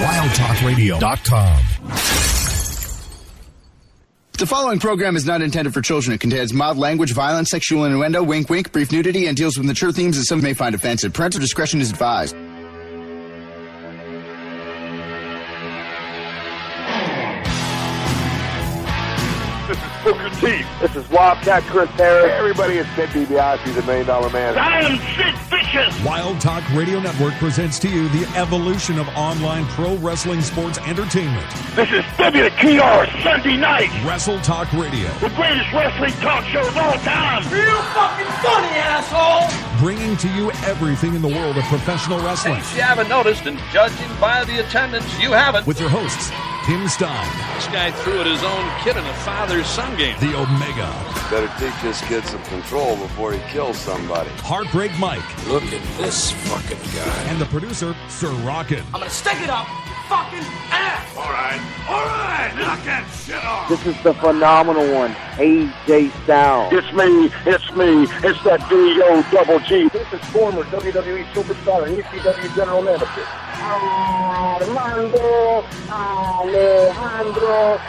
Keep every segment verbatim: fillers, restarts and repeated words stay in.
wild talk radio dot com. The following program is not intended for children. It contains mild language, violence, sexual innuendo, wink wink, brief nudity, and deals with mature themes that some may find offensive. Parental discretion is advised. This is Booker T. This is Wildcat Chris Harris. Hey, everybody, it's Ted DiBiase, the Million Dollar Man. I am Sid Vicious. Wild Talk Radio Network presents to you the evolution of online pro wrestling sports entertainment. This is W T R Sunday Night. Wrestle Talk Radio. The greatest wrestling talk show of all time. Real fucking funny, asshole. Bringing to you everything in the world of professional wrestling. In case you haven't noticed, and judging by the attendance, you haven't. With your hosts, Tim Stein. This guy threw at his own kid in a father-son game. The Omega. Better teach this kid some control before he kills somebody. Heartbreak Mike. Look at this fucking guy. And the producer, Sir Rockin'. I'm gonna stick it up fucking ass. All right, all right, knock that shit off. This is the phenomenal one, A J Styles. It's me, it's me, it's that D O double G. This is former W W E superstar and E C W general manager, Armando Alejandro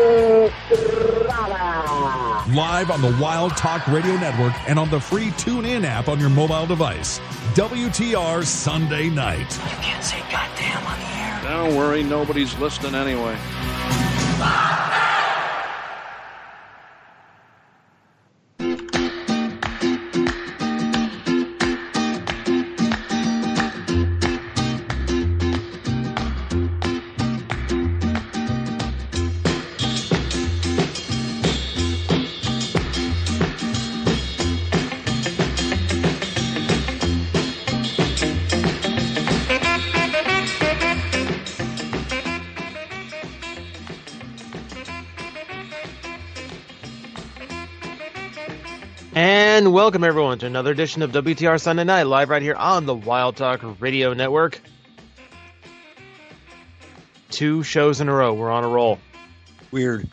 Estrada. Live on the Wild Talk Radio Network and on the free TuneIn app on your mobile device. W T R Sunday Night. You can't say goddamn on the air. Don't worry, nobody's listening anyway. And welcome everyone to another edition of W T R Sunday Night, live right here on the Wild Talk Radio Network. Two shows in a row. We're on a roll. Weird.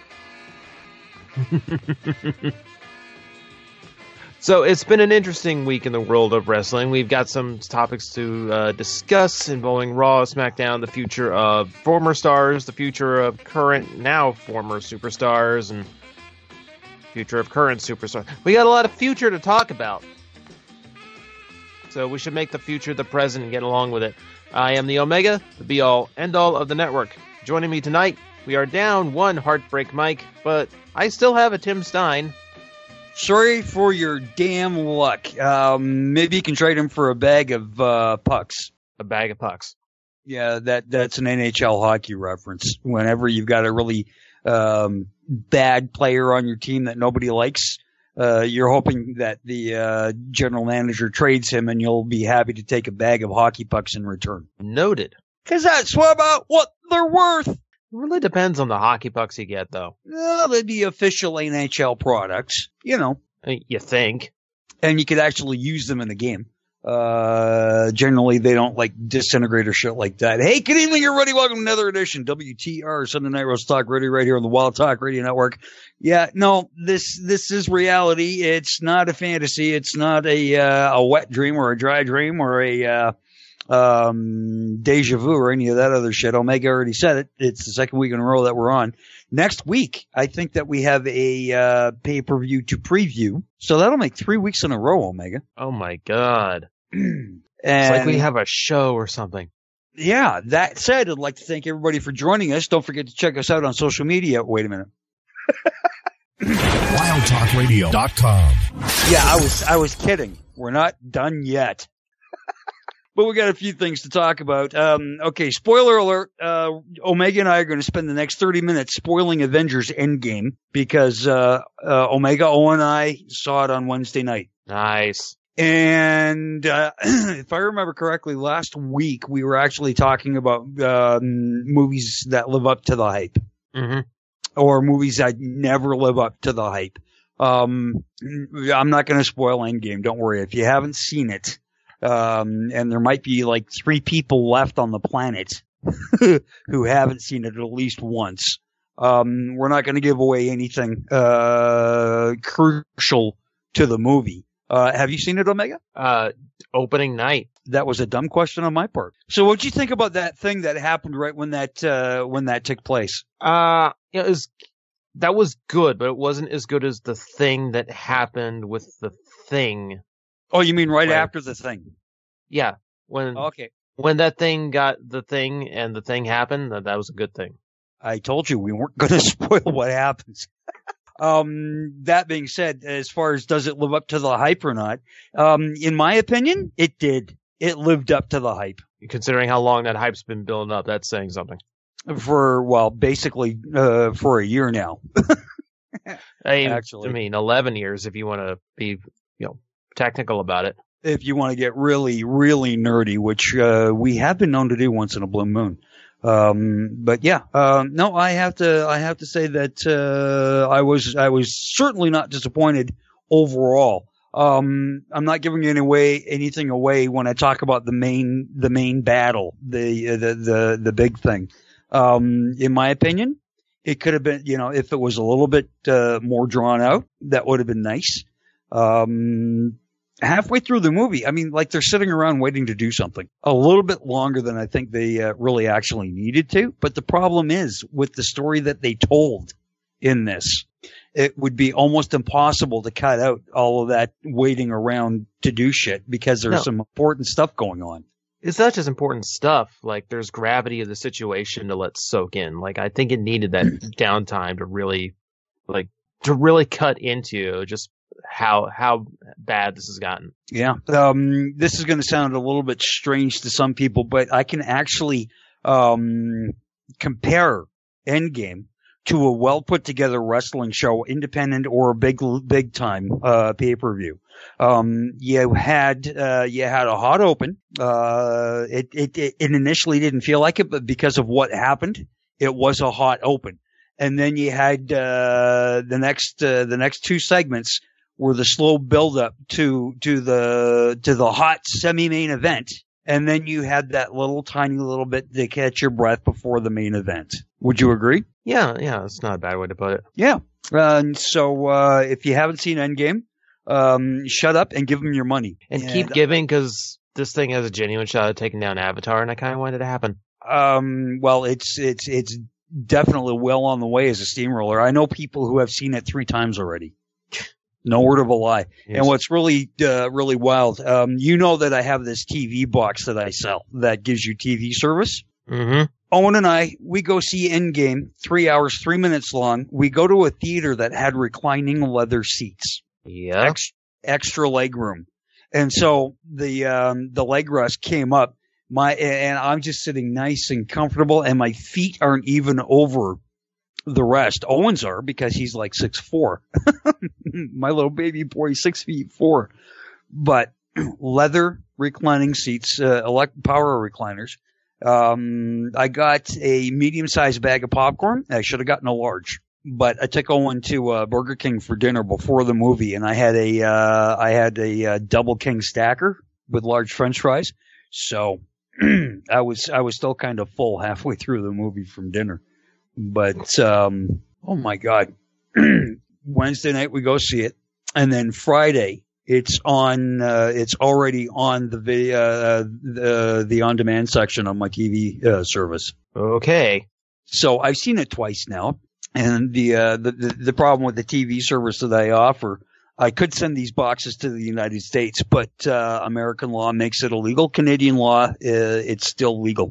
So it's been an interesting week in the world of wrestling. We've got some topics to uh, discuss involving Raw, SmackDown, the future of former stars, the future of current, now former superstars, and future of current superstars. We got a lot of future to talk about. So we should make the future the present and get along with it. I am the Omega, the be-all, end-all of the network. Joining me tonight, we are down one Heartbreak Mike, but I still have a Tim Stein. Sorry for your damn luck. Um, maybe you can trade him for a bag of uh, pucks. A bag of pucks. Yeah, that that's an N H L hockey reference. Whenever you've got a really um, bad player on your team that nobody likes, uh, you're hoping that the uh, general manager trades him, and you'll be happy to take a bag of hockey pucks in return. Noted. Because that's what about what they're worth. It really depends on the hockey pucks you get, though. Well, they'd be official N H L products, you know. You think. And you could actually use them in the game. Uh, generally, they don't like disintegrate or shit like that. Hey, good evening, everybody. Welcome to another edition W T R Sunday Night Wrestle Talk Radio right here on the Wild Talk Radio Network. Yeah, no, this this is reality. It's not a fantasy. It's not a uh, a wet dream or a dry dream or a uh, um, deja vu or any of that other shit. Omega already said it. It's the second week in a row that we're on. Next week, I think that we have a uh, pay-per-view to preview. So that'll make three weeks in a row, Omega. Oh, my God. And it's like we have a show or something. Yeah, that said, I'd like to thank everybody for joining us. Don't forget to check us out on social media. Wait a minute. wild talk radio dot com. Yeah, I was I was kidding. We're not done yet. But we got a few things to talk about. Um, okay, spoiler alert. Uh, Omega and I are going to spend the next thirty minutes spoiling Avengers Endgame because uh, uh, Omega, O, and I saw it on Wednesday night. Nice. And uh, if I remember correctly, last week we were actually talking about um, movies that live up to the hype. Mm-hmm. Or movies that never live up to the hype. Um, I'm not going to spoil Endgame. Don't worry. If you haven't seen it, Um, and there might be like three people left on the planet who haven't seen it at least once. Um, we're not going to give away anything, uh, crucial to the movie. Uh, have you seen it, Omega? Uh, opening night. That was a dumb question on my part. So what'd you think about that thing that happened right when that, uh, when that took place? Uh, it was, that was good, but it wasn't as good as the thing that happened with the thing. Oh, you mean right, right. after the thing? Yeah. When, okay. When that thing got the thing and the thing happened, that, that was a good thing. I told you we weren't going to spoil what happens. Um, that being said, as far as does it live up to the hype or not, um, in my opinion, it did. It lived up to the hype. Considering how long that hype's been building up, that's saying something. For, well, basically, uh, for a year now. I mean, Actually. I mean, eleven years if you want to be, you know, technical about it. If you want to get really, really nerdy, which, uh, we have been known to do once in a blue moon. Um, but yeah, um, no, I have to, I have to say that, uh, I was, I was certainly not disappointed overall. Um, I'm not giving any way, anything away when I talk about the main, the main battle, the, uh, the, the, the big thing. Um, in my opinion, it could have been, you know, if it was a little bit, uh, more drawn out, that would have been nice. Um, halfway through the movie, I mean, like they're sitting around waiting to do something a little bit longer than I think they uh, really actually needed to. But the problem is with the story that they told in this, it would be almost impossible to cut out all of that waiting around to do shit because there's No. some important stuff going on. It's not just important stuff. Like, there's gravity of the situation to let soak in. Like, I think it needed that downtime to really, like, to really cut into just how how bad this has gotten. Yeah. Um, this is going to sound a little bit strange to some people, but I can actually um, compare Endgame to a well put together wrestling show, independent or big big time uh, pay per view. Um, you had uh, you had a hot open. Uh, it, it it it initially didn't feel like it, but because of what happened, it was a hot open. And then you had uh, the next uh, the next two segments were the slow build up to to the to the hot semi main event, and then you had that little tiny little bit to catch your breath before the main event. Would you agree? Yeah, yeah, that's not a bad way to put it. Yeah. Uh, and so uh, if you haven't seen Endgame, um, shut up and give them your money And, and keep giving, because this thing has a genuine shot at taking down Avatar, and I kind of wanted it to happen. Um, well, it's it's it's definitely well on the way as a steamroller. I know people who have seen it three times already. No word of a lie. Yes. And what's really, uh, really wild, um, you know that I have this T V box that I sell that gives you T V service. Mm-hmm. Owen and I, we go see Endgame, three hours, three minutes long. We go to a theater that had reclining leather seats. Yeah. Ex- extra leg room. And so the, um, the leg rest came up. My, and I'm just sitting nice and comfortable, and my feet aren't even over the rest. Owen's are, because he's like six four. My little baby boy, six feet four. But leather reclining seats, uh, elect power recliners. Um, I got a medium-sized bag of popcorn. I should have gotten a large, but I took Owen to uh, Burger King for dinner before the movie, and I had a uh, I had a uh, double king stacker with large French fries. So I was I was still kind of full halfway through the movie from dinner. But um, oh my God, Wednesday night we go see it, and then Friday. It's on, uh, it's already on the video, uh, the, the on-demand section on my T V, uh, service. Okay. So I've seen it twice now. And the, uh, the, the, the problem with the T V service that I offer, I could send these boxes to the United States, but, uh, American law makes it illegal. Canadian law, uh, it's still legal.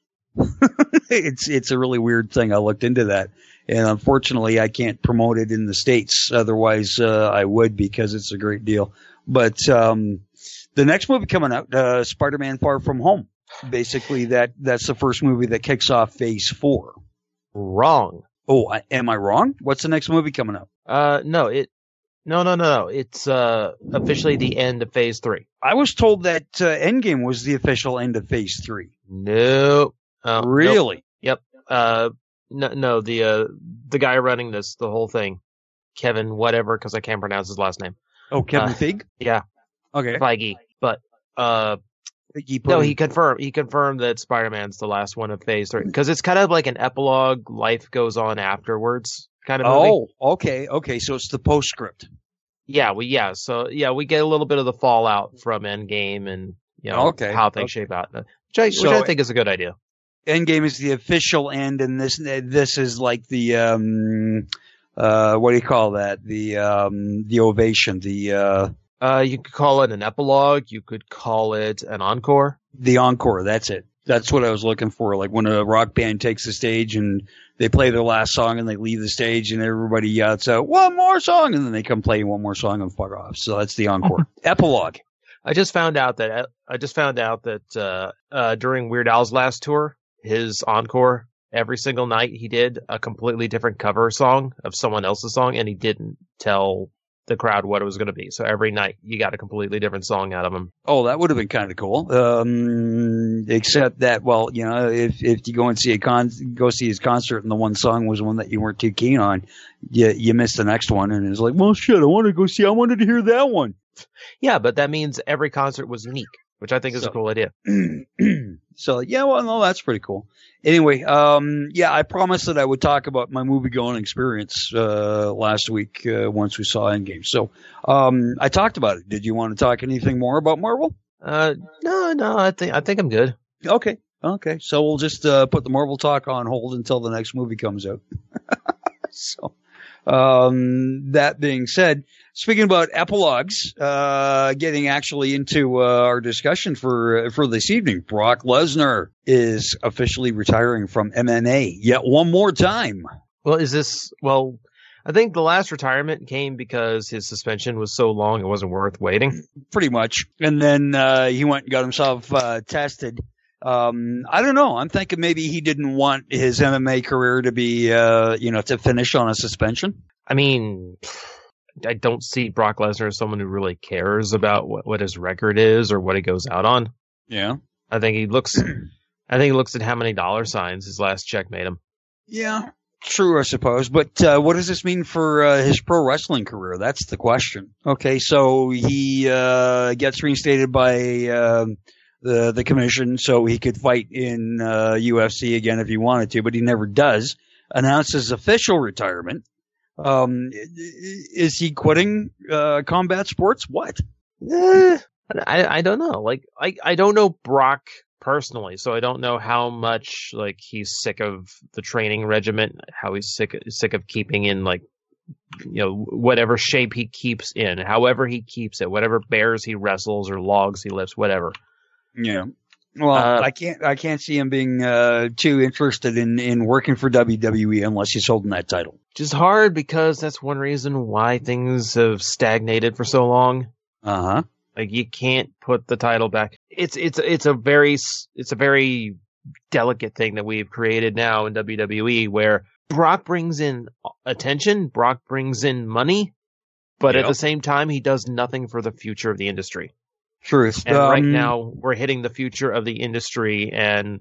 it's, it's a really weird thing. I looked into that. And unfortunately, I can't promote it in the States. Otherwise, uh, I would, because it's a great deal. But, um, the next movie coming out, uh, Spider-Man Far From Home. Basically, that, that's the first movie that kicks off phase four. Wrong. Oh, I, am I wrong? What's the next movie coming out? Uh, no, it, no, no, no, no. It's, uh, officially the end of phase three. I was told that, uh, Endgame was the official end of phase three. No. Uh, really? Nope. Yep. Uh, No, no, the uh, the guy running this, the whole thing, Kevin whatever, because I can't pronounce his last name. Oh, Kevin uh, Feige? Yeah. Okay. Feige. But, uh, he no, he confirmed, he confirmed that Spider-Man's the last one of phase three. Because it's kind of like an epilogue, life goes on afterwards kind of movie. Oh, okay, okay, so it's the postscript. Yeah, we yeah, so yeah, we get a little bit of the fallout from Endgame and you know okay. how things okay. shape out, which I, so, which I think is a good idea. Endgame is the official end, and this this is like the um uh what do you call that? The um the ovation, the uh uh you could call it an epilogue, you could call it an encore. The encore, that's it. That's what I was looking for. Like when a rock band takes the stage and they play their last song and they leave the stage and everybody yells out, one more song, and then they come play one more song and fuck off. So that's the encore. Epilogue. I just found out that I just found out that uh, uh, during Weird Al's last tour, his encore, every single night he did a completely different cover song of someone else's song, and he didn't tell the crowd what it was going to be. So every night you got a completely different song out of him. Oh, that would have been kind of cool. Um, except that, well, you know, if if you go and see a con, go see his concert, and the one song was one that you weren't too keen on, you you missed the next one, and it's like, well, shit, I want to go see. I wanted to hear that one. Yeah, but that means every concert was unique, which I think is so, a cool idea. So yeah, well, no, that's pretty cool. Anyway, um, yeah, I promised that I would talk about my movie going experience uh, last week uh, once we saw Endgame. So um, I talked about it. Did you want to talk anything more about Marvel? Uh, no, no, I think I think I'm good. Okay, okay. So we'll just uh, put the Marvel talk on hold until the next movie comes out. So um, that being said, speaking about epilogues, uh, getting actually into uh, our discussion for for this evening, Brock Lesnar is officially retiring from M M A yet one more time. Well, is this well? I think the last retirement came because his suspension was so long it wasn't worth waiting. Pretty much, and then uh, he went and got himself uh, tested. Um, I don't know. I'm thinking maybe he didn't want his M M A career to be, uh, you know, to finish on a suspension. I mean, I don't see Brock Lesnar as someone who really cares about what, what his record is or what he goes out on. Yeah. I think he looks, I think he looks at how many dollar signs his last check made him. Yeah. True, I suppose. But uh, what does this mean for uh, his pro wrestling career? That's the question. Okay, so he uh, gets reinstated by uh, the the commission so he could fight in uh, U F C again if he wanted to, but he never does. Announces official retirement. Um, is he quitting uh, combat sports? What? Eh, I I don't know. Like I I don't know Brock personally, so I don't know how much like he's sick of the training regimen, how he's sick sick of keeping in like you know whatever shape he keeps in, however he keeps it, whatever bears he wrestles or logs he lifts, whatever. Yeah. Well, uh, I can't I can't see him being uh, too interested in, in working for W W E unless he's holding that title. Which is hard because that's one reason why things have stagnated for so long. Uh huh. Like you can't put the title back. It's it's it's a very it's a very delicate thing that we've created now in W W E where Brock brings in attention, Brock brings in money, but yep. at the same time he does nothing for the future of the industry. Truth. And um, right now we're hitting the future of the industry, and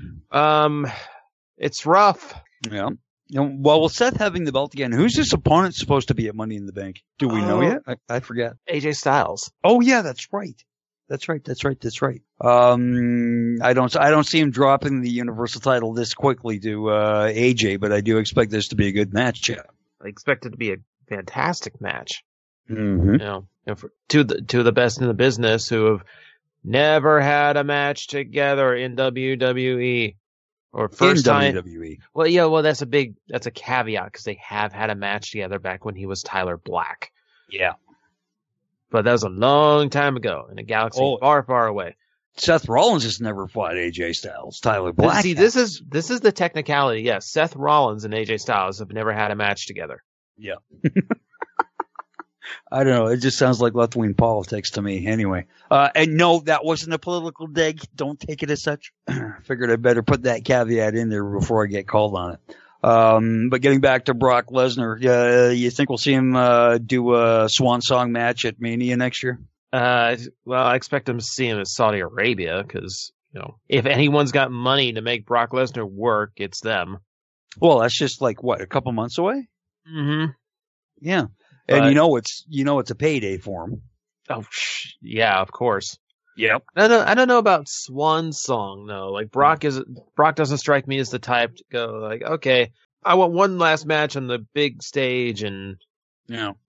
um, it's rough. Yeah. You know, well, with Seth having the belt again, who's his opponent supposed to be at Money in the Bank? Do we uh, know yet? I, I forget. A J Styles. Oh yeah, that's right. That's right. That's right. That's right. Um, I don't. I don't see him dropping the Universal title this quickly to uh, A J, but I do expect this to be a good match. Yeah. I expect it to be a fantastic match. Mm-hmm. You know, you know for, to the to the best in the business who have never had a match together in W W E or first in time. W W E. Well, yeah, well that's a big that's a caveat because they have had a match together back when he was Tyler Black. Yeah, but that was a long time ago in a galaxy oh. far, far away. Seth Rollins has never fought A J Styles. Tyler Black. See, this is this is the technicality. Yes, Seth Rollins and A J Styles have never had a match together. Yeah. I don't know. It just sounds like left-wing politics to me. Anyway, uh, and no, that wasn't a political dig. Don't take it as such. Figured I better put that caveat in there before I get called on it. Um, but getting back to Brock Lesnar, uh, you think we'll see him uh, do a swan song match at Mania next year? Uh, well, I expect him to see him in Saudi Arabia because you know if anyone's got money to make Brock Lesnar work, it's them. Well, that's just like what a couple months away. Mm-hmm. Yeah. And but, you know it's you know it's a payday for him. Oh sh- yeah, of course. Yep. I don't I don't know about Swan Song though. Like Brock is Brock doesn't strike me as the type to go like, okay, I want one last match on the big stage and yeah.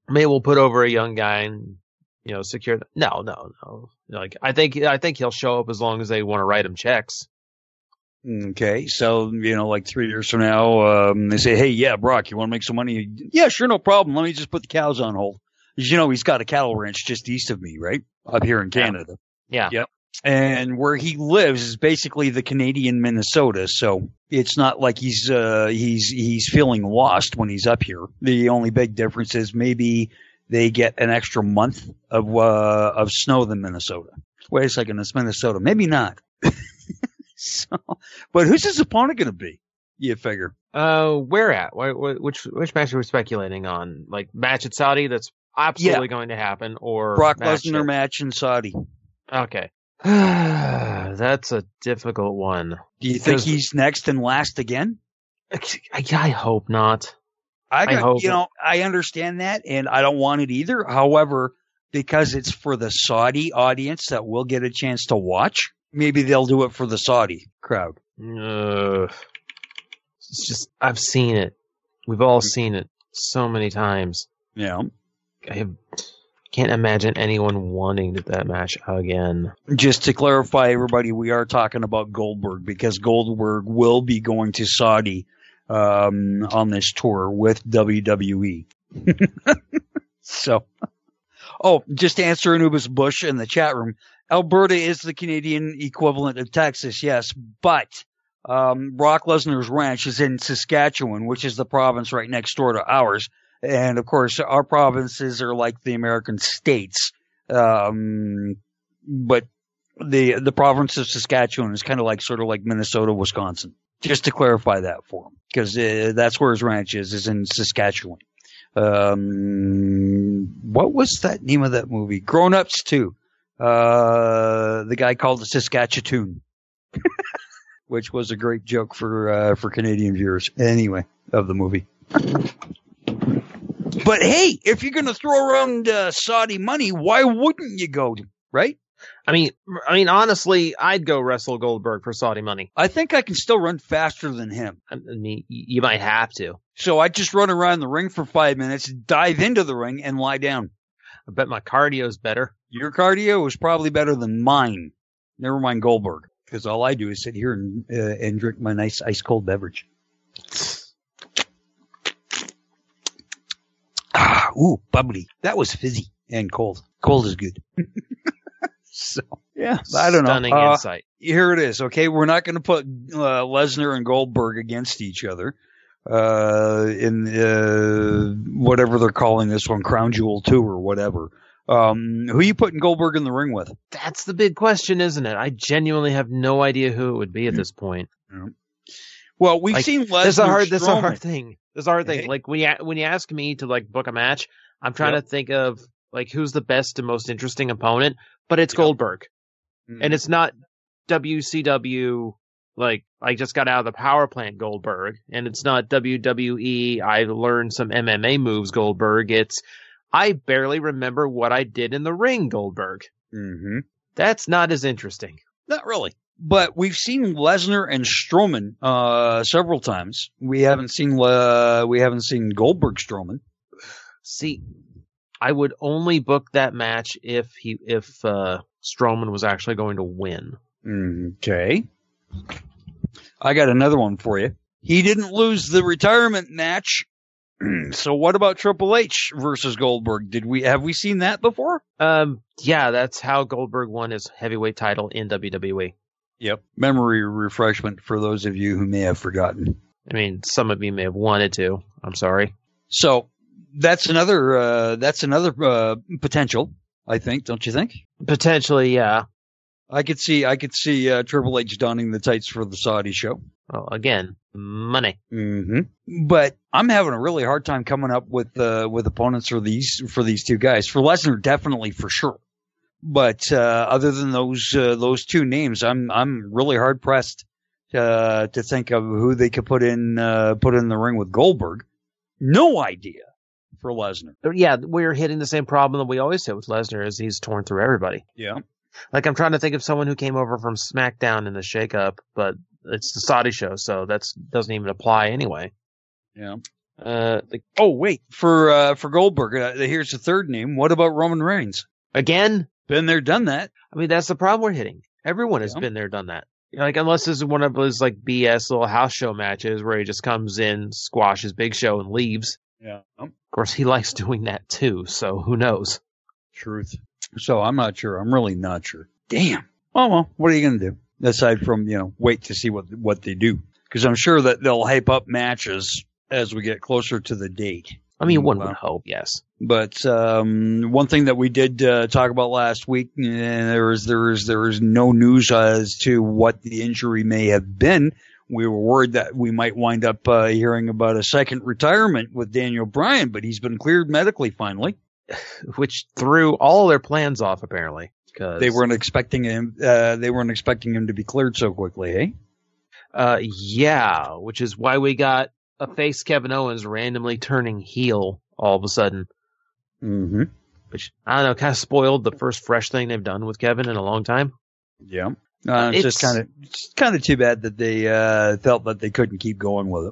maybe we'll put over a young guy and, you know, secure. The, no, no, no. Like I think I think he'll show up as long as they want to write him checks. Okay, so, you know, like three years from now, um, they say, hey, yeah, Brock, you want to make some money? Yeah, sure, no problem. Let me just put the cows on hold. Because, you know, he's got a cattle ranch just east of me, right? Up here in Canada. Yeah. Yep. And where he lives is basically the Canadian Minnesota, so it's not like he's uh, he's he's feeling lost when he's up here. The only big difference is maybe they get an extra month of uh, of snow than Minnesota. Wait a second, it's Minnesota. Maybe not. So, but who's his opponent going to be? You figure. Uh, where at? Wh- which which match are we speculating on? Like match at Saudi? That's absolutely yeah. going to happen, or Brock match Lesnar at... match in Saudi. Okay, that's a difficult one. Do you think he's next and last again? I, I hope not. I, got, I hope you know I understand that, and I don't want it either. However, because it's for the Saudi audience that will get a chance to watch. Maybe they'll do it for the Saudi crowd. Uh, it's just, I've seen it. We've all seen it so many times. Yeah. I have, can't imagine anyone wanting that match again. Just to clarify, everybody, we are talking about Goldberg because Goldberg will be going to Saudi um, on this tour with W W E. So, oh, just to answer Anubis Bush in the chat room. Alberta is the Canadian equivalent of Texas, yes, but um, Brock Lesnar's ranch is in Saskatchewan, which is the province right next door to ours. And, of course, our provinces are like the American states. Um, but the the province of Saskatchewan is kind of like sort of like Minnesota, Wisconsin. Just to clarify that for him, because uh, that's where his ranch is, is in Saskatchewan. Um, what was that name of that movie? Grown Ups two. Uh, the guy called it Saskatchewan, which was a great joke for, uh, for Canadian viewers anyway of the movie. But hey, if you're going to throw around, uh, Saudi money, why wouldn't you go to, right? I mean, I mean, honestly, I'd go wrestle Goldberg for Saudi money. I think I can still run faster than him. I mean, you might have to. So I just run around the ring for five minutes, dive into the ring and lie down. I bet my cardio's better. Your cardio is probably better than mine. Never mind Goldberg, because all I do is sit here and, uh, and drink my nice ice cold beverage. Ah, ooh, bubbly. That was fizzy and cold. Cold is good. So, yeah, I don't know. Stunning uh, insight. Here it is. Okay, we're not going to put uh, Lesnar and Goldberg against each other. Uh, in uh, whatever they're calling this one, Crown Jewel two or whatever. Um, who are you putting Goldberg in the ring with? That's the big question, isn't it? I genuinely have no idea who it would be at this point. Yeah. Well, we've like, seen Lesnar. That's a hard. That's a hard thing. That's a hard thing. Hey. Like when you when you ask me to like book a match, I'm trying yep. to think of like who's the best and most interesting opponent, but it's yep. Goldberg, mm-hmm. and it's not W C W. Like, I just got out of the power plant Goldberg, and it's not W W E, I learned some M M A moves Goldberg. It's, I barely remember what I did in the ring Goldberg. Mm-hmm. That's not as interesting. Not really. But we've seen Lesnar and Strowman uh, several times. We haven't seen uh, we haven't seen Goldberg Strowman. See, I would only book that match if he if uh, Strowman was actually going to win. Okay. I got another one for you. He didn't lose the retirement match. So what about Triple H versus Goldberg? Did we have we seen that before? Um, yeah, that's how Goldberg won his heavyweight title in W W E. Yep. Memory refreshment for those of you who may have forgotten. I mean, some of you may have wanted to. I'm sorry. So that's another uh, that's another uh, potential, I think. Don't you think? Potentially, yeah. I could see, I could see uh, Triple H donning the tights for the Saudi show. Well, again, money. Mm-hmm. But I'm having a really hard time coming up with uh, with opponents for these for these two guys. For Lesnar, definitely for sure. But uh, other than those uh, those two names, I'm I'm really hard pressed uh, to think of who they could put in uh, put in the ring with Goldberg. No idea for Lesnar. Yeah, we're hitting the same problem that we always hit with Lesnar, is he's torn through everybody. Yeah. Like, I'm trying to think of someone who came over from SmackDown in the shakeup, but it's the Saudi show, so that doesn't even apply anyway. Yeah. Uh, the, oh wait, for uh, for Goldberg, uh, here's the third name. What about Roman Reigns? Again? Been there, done that. I mean, that's the problem we're hitting. Everyone has yeah. been there, done that. You know, like unless this is one of those like B S little house show matches where he just comes in, squashes Big Show, and leaves. Yeah. Of course, he likes doing that too. So who knows? Truth. So I'm not sure. I'm really not sure. Damn. Oh well, what are you gonna do aside from you know wait to see what what they do? Because I'm sure that they'll hype up matches as we get closer to the date. I mean, one would hope, yes. But um, one thing that we did uh, talk about last week, and there was there was there was no news as to what the injury may have been. We were worried that we might wind up uh, hearing about a second retirement with Daniel Bryan, but he's been cleared medically finally, which threw all their plans off apparently. Cause they weren't expecting him. Uh, they weren't expecting him to be cleared so quickly, eh? Uh, yeah, which is why we got a face Kevin Owens randomly turning heel all of a sudden. Mm-hmm. Which, I don't know, kind of spoiled the first fresh thing they've done with Kevin in a long time. Yeah. Uh, it's, it's just kind of it's kind of too bad that they uh, felt that they couldn't keep going with it.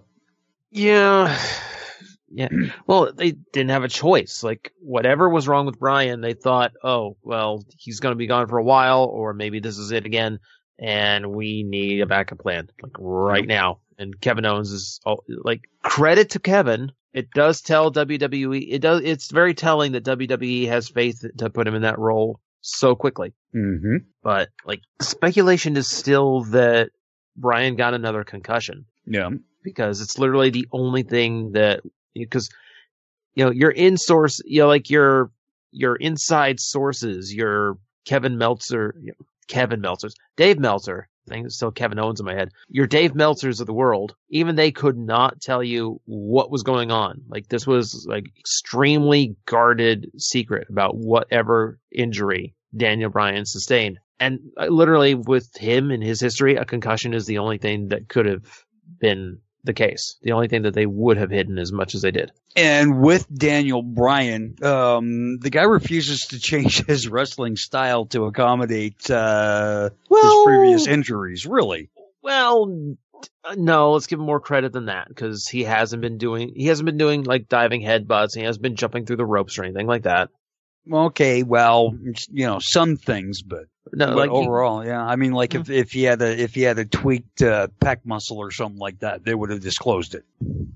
Yeah. Yeah. Well, they didn't have a choice. Like, whatever was wrong with Bryan, they thought, oh, well, he's going to be gone for a while, or maybe this is it again, and we need a backup plan, like, right yep. now. And Kevin Owens is, oh, like, credit to Kevin. It does tell W W E, it does, it's very telling that W W E has faith to put him in that role so quickly. Mm-hmm. But, like, speculation is still that Bryan got another concussion. Yeah. Because it's literally the only thing that, because, you know, your in-source, you know, like your, your inside sources, your Kevin Meltzer, you know, Kevin Meltzer's, Dave Meltzer, I think it's still Kevin Owens in my head, your Dave Meltzers of the world, even they could not tell you what was going on. Like, this was, like, extremely guarded secret about whatever injury Daniel Bryan sustained. And uh, literally, with him and his history, a concussion is the only thing that could have been the case. The only thing that they would have hidden as much as they did. And with Daniel Bryan, um, the guy refuses to change his wrestling style to accommodate uh, well, his previous injuries, really. Well, no, let's give him more credit than that, because he hasn't been doing, he hasn't been doing like diving headbutts, he hasn't been jumping through the ropes or anything like that. Okay, well, you know, some things, but, no, but like overall, he, yeah. I mean, like mm-hmm. if, if he had a if he had a tweaked uh, pec muscle or something like that, they would have disclosed it.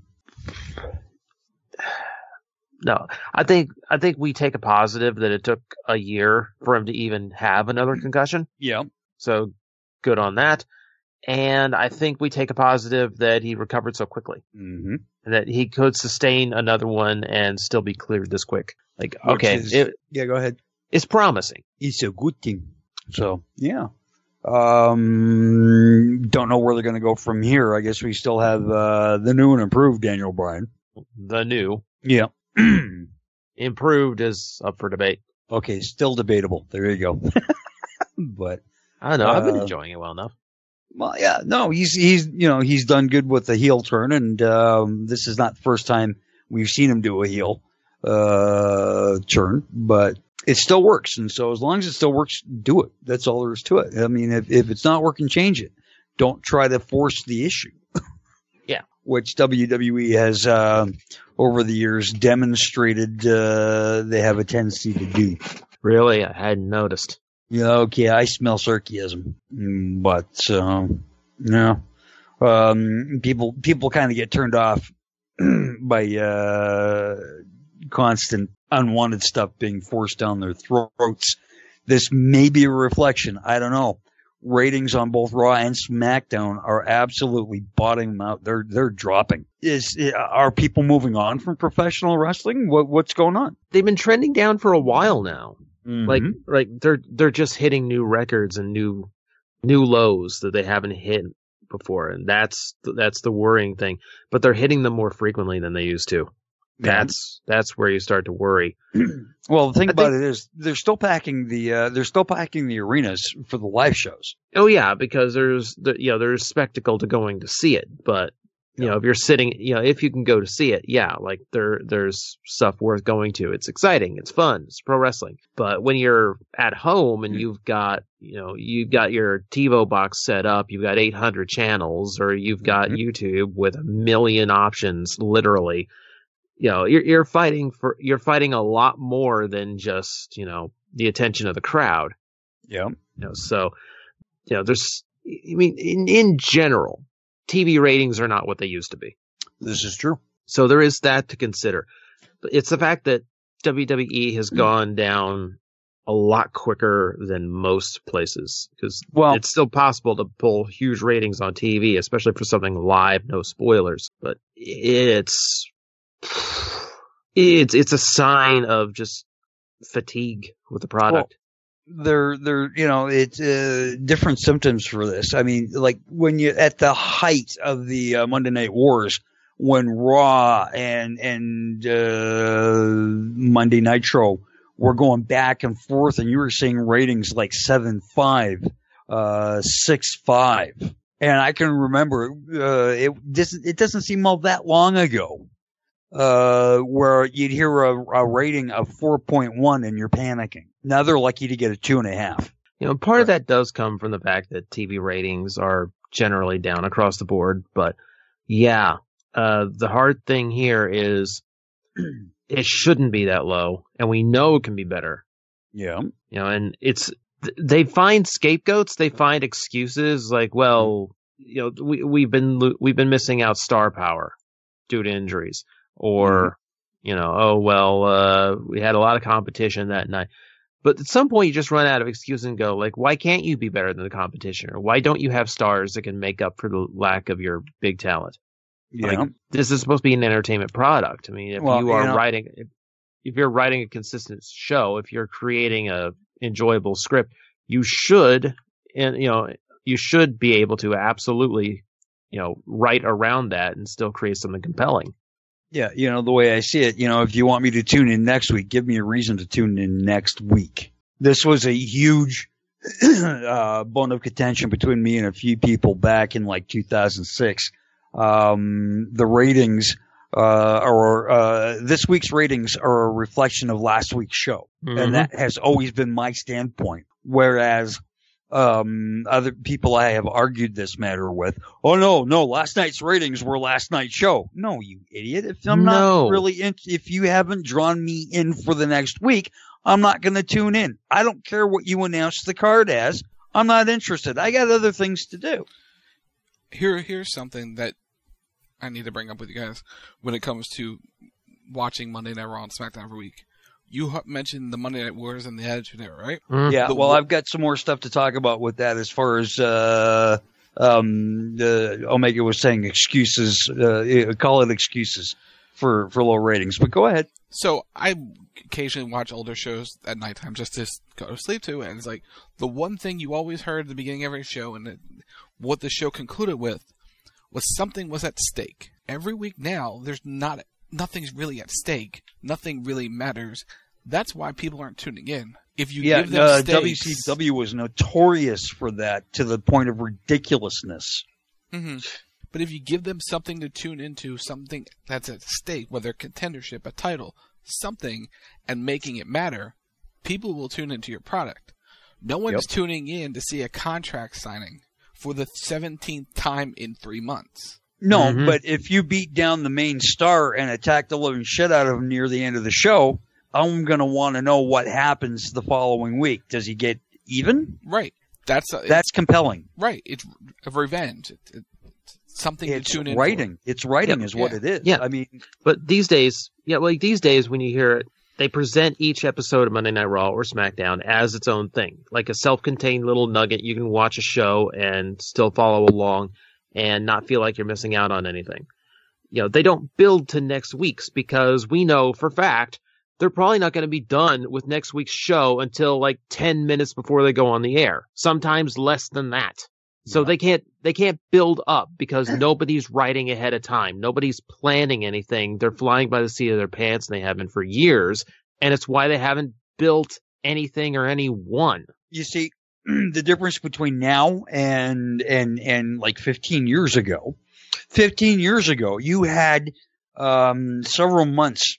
No, I think I think we take a positive that it took a year for him to even have another concussion. Yeah. So good on that. And I think we take a positive that he recovered so quickly. Mm-hmm. And that he could sustain another one and still be cleared this quick. Like, okay. Is, it, yeah, go ahead. It's promising. It's a good thing. So, yeah. Um, don't know where they're going to go from here. I guess we still have uh, the new and improved Daniel Bryan. The new. Yeah. Improved is up for debate. Okay, still debatable. There you go. But I don't know. I've been uh, enjoying it well enough. Well, yeah, no, he's he's you know he's done good with the heel turn, and um, this is not the first time we've seen him do a heel uh, turn, but it still works. And so as long as it still works, do it. That's all there is to it. I mean, if if it's not working, change it. Don't try to force the issue. Yeah, which W W E has uh, over the years demonstrated uh, they have a tendency to do. Really, I hadn't noticed. Yeah, okay, I smell sarcasm, but um, no, um, people people kind of get turned off by uh, constant unwanted stuff being forced down their throats. This may be a reflection. I don't know. Ratings on both Raw and SmackDown are absolutely bottoming out. They're they're dropping. Is are people moving on from professional wrestling? What what's going on? They've been trending down for a while now. Mm-hmm. Like, like they're they're just hitting new records and new new lows that they haven't hit before, and that's that's the worrying thing. But they're hitting them more frequently than they used to. Yeah. That's that's where you start to worry. Well, the thing I about think, it is they're still packing the uh, they're still packing the arenas for the live shows. Oh yeah, because there's the, you know there's spectacle to going to see it, but. You know, if you're sitting, you know, if you can go to see it, yeah, like there, there's stuff worth going to. It's exciting. It's fun. It's pro wrestling. But when you're at home and you've got, you know, you've got your TiVo box set up, you've got eight hundred channels, or you've got mm-hmm. YouTube with a million options, literally, you know, you're, you're fighting for, you're fighting a lot more than just, you know, the attention of the crowd. Yeah. You know, so, you know, there's, I mean, in, in general, T V ratings are not what they used to be. This is true. So there is that to consider. But it's the fact that W W E has gone down a lot quicker than most places, because well, it's still possible to pull huge ratings on T V, especially for something live, no spoilers. But it's it's it's a sign of just fatigue with the product. Well, they're they're you know it's uh, different symptoms for this. I mean, like when you at the height of the uh, Monday Night Wars, when Raw and and uh, Monday Nitro were going back and forth, and you were seeing ratings like seven five, uh, six five, and I can remember uh, it. This it doesn't seem all that long ago, uh, where you'd hear a, a rating of four point one and you're panicking. Now they're lucky to get a two and a half. You know, part of that does come from the fact that T V ratings are generally down across the board, but yeah. Uh, the hard thing here is it shouldn't be that low, and we know it can be better. Yeah. You know, and it's, they find scapegoats, they find excuses like, well, you know, we, we've been, we've been missing out star power due to injuries, or, mm-hmm. you know, oh, well, uh, we had a lot of competition that night. But at some point you just run out of excuses and go like, why can't you be better than the competition? Or why don't you have stars that can make up for the lack of your big talent? Yeah. Like, this is supposed to be an entertainment product. I mean, if well, you are you know, writing, if, if you're writing a consistent show, if you're creating a enjoyable script, you should, and you know, you should be able to absolutely, you know, write around that and still create something compelling. Yeah, you know, the way I see it, you know, if you want me to tune in next week, give me a reason to tune in next week. This was a huge uh, bone of contention between me and a few people back in like two thousand six. Um, the ratings, uh, or, uh, this week's ratings are a reflection of last week's show. Mm-hmm. And that has always been my standpoint. Whereas, um, other people I have argued this matter with, oh no, no, last night's ratings were last night's show. No, you idiot. If I'm no. not really in, if you haven't drawn me in for the next week, I'm not going to tune in. I don't care what you announce the card as. I'm not interested. I got other things to do. Here, here's something that I need to bring up with you guys when it comes to watching Monday Night Raw and SmackDown every week. You mentioned the Monday Night Wars and the Attitude Era, right? Mm-hmm. Yeah, the, well, I've got some more stuff to talk about with that as far as uh, um, the Omega was saying excuses, uh, call it excuses for, for low ratings. But go ahead. So I occasionally watch older shows at nighttime just to go to sleep to, and it's like the one thing you always heard at the beginning of every show and it, what the show concluded with was something was at stake. Every week now, there's not, nothing's really at stake. Nothing really matters. That's why people aren't tuning in. If you yeah, give them uh, stakes, W C W was notorious for that to the point of ridiculousness. Mm-hmm. But if you give them something to tune into, something that's at stake, whether a contendership, a title, something, and making it matter, people will tune into your product. No one's yep. tuning in to see a contract signing for the seventeenth time in three months. No, mm-hmm. but if you beat down the main star and attack the living shit out of him near the end of the show, I'm going to want to know what happens the following week. Does he get even? Right. That's a, That's compelling. Right. It's a revenge. It, it, it's something it's to tune in writing. for. It's writing yeah. is what yeah. it is. Yeah. I mean, but these days, yeah, like these days when you hear it, they present each episode of Monday Night Raw or SmackDown as its own thing, like a self-contained little nugget. You can watch a show and still follow along and not feel like you're missing out on anything. You know, they don't build to next week's because we know for fact they're probably not going to be done with next week's show until like ten minutes before they go on the air. Sometimes less than that. So yeah. they can't, they can't build up because nobody's writing ahead of time. Nobody's planning anything. They're flying by the seat of their pants and they haven't for years. And it's why they haven't built anything or anyone. You see, the difference between now and, and, and like fifteen years ago, fifteen years ago, you had, um, several months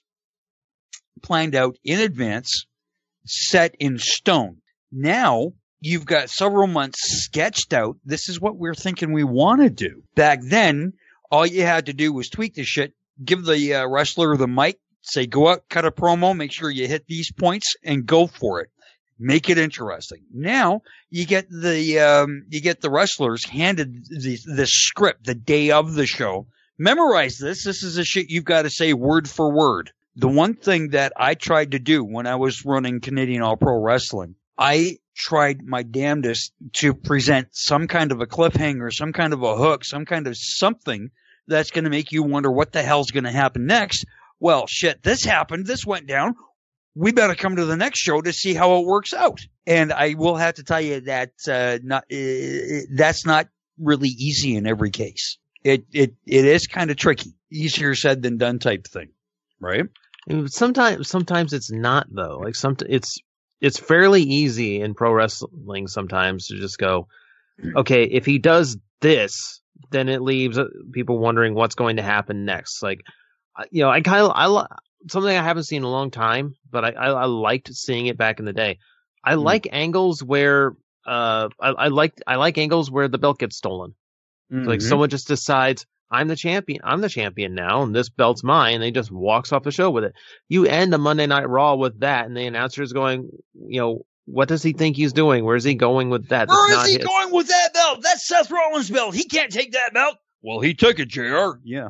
planned out in advance, set in stone. Now, you've got several months sketched out. This is what we're thinking we want to do. Back then, all you had to do was tweak the shit, give the uh, wrestler the mic, say, go out, cut a promo, make sure you hit these points, and go for it. Make it interesting. Now you get the um, you get the wrestlers handed the the script the day of the show. Memorize this. This is a shit you've got to say word for word. The one thing that I tried to do when I was running Canadian All Pro Wrestling, I tried my damnedest to present some kind of a cliffhanger, some kind of a hook, some kind of something that's going to make you wonder what the hell's going to happen next. Well, shit, this happened. This went down. We better come to the next show to see how it works out. And I will have to tell you that uh, not uh, that's not really easy in every case. It it it is kind of tricky, easier said than done type thing, right? Sometimes sometimes it's not though. Like some it's it's fairly easy in pro wrestling sometimes to just go, okay, if he does this, then it leaves people wondering what's going to happen next. Like, you know, I kind of I. Something I haven't seen in a long time, but I, I, I liked seeing it back in the day. I mm. like angles where uh I, I like I like angles where the belt gets stolen. Mm-hmm. So like someone just decides I'm the champion, I'm the champion now, and this belt's mine, and they just walks off the show with it. You end a Monday Night Raw with that, and the announcer is going, you know, what does he think he's doing? Where's he going with that? Where That's is he his. going with that belt? That's Seth Rollins' belt. He can't take that belt. Well, he took it, J R. Yeah.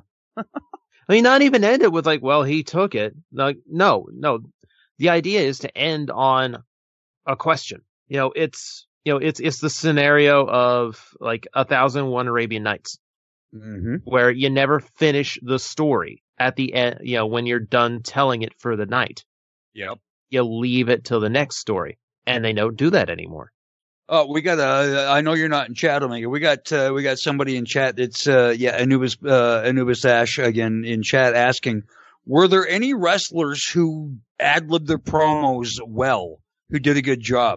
I mean, not even end it with like, well, he took it. Like, no, no. The idea is to end on a question. You know, it's, you know, it's, it's the scenario of like A Thousand and One Arabian Nights, mm-hmm. where you never finish the story at the end, you know, when you're done telling it for the night. Yep. You leave it till the next story, and they don't do that anymore. Oh, we got uh I know you're not in chat, Omega. We got, uh, we got somebody in chat. It's, uh, yeah, Anubis, uh, Anubis Ash again in chat asking, were there any wrestlers who ad-libbed their promos well, who did a good job?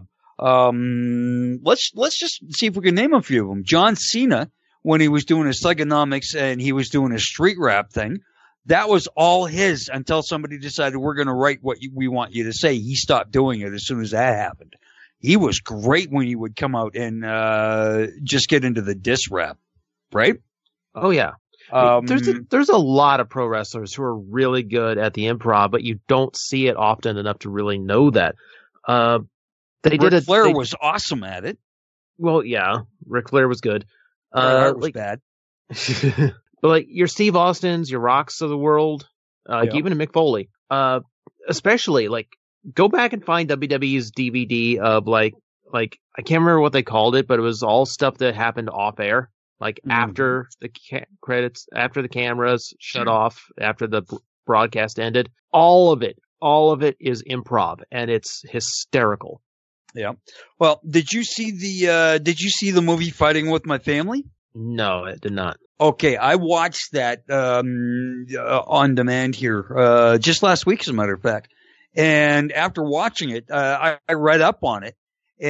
Um, let's, let's just see if we can name a few of them. John Cena, when he was doing his Thugonomics and he was doing his street rap thing, that was all his until somebody decided we're going to write what we want you to say. He stopped doing it as soon as that happened. He was great when he would come out and uh, just get into the diss rap, right? Oh, yeah. Um, there's, a, there's a lot of pro wrestlers who are really good at the improv, but you don't see it often enough to really know that. Uh, they Ric did a, Flair they, was awesome at it. Well, yeah. Ric Flair was good. Uh, was like, bad. But like your Steve Austins, your Rocks of the world, uh, yeah. even Mick Foley, uh, especially like, go back and find W W E's D V D of like, like, I can't remember what they called it, but it was all stuff that happened off air, like mm-hmm. after the ca- credits, after the cameras shut mm-hmm. off, after the b- broadcast ended. All of it, all of it is improv, and it's hysterical. Yeah. Well, did you see the, uh, did you see the movie Fighting with My Family? No, it did not. Okay, I watched that, um, uh, on demand here, uh, just last week, as a matter of fact. And after watching it, uh, I, I read up on it,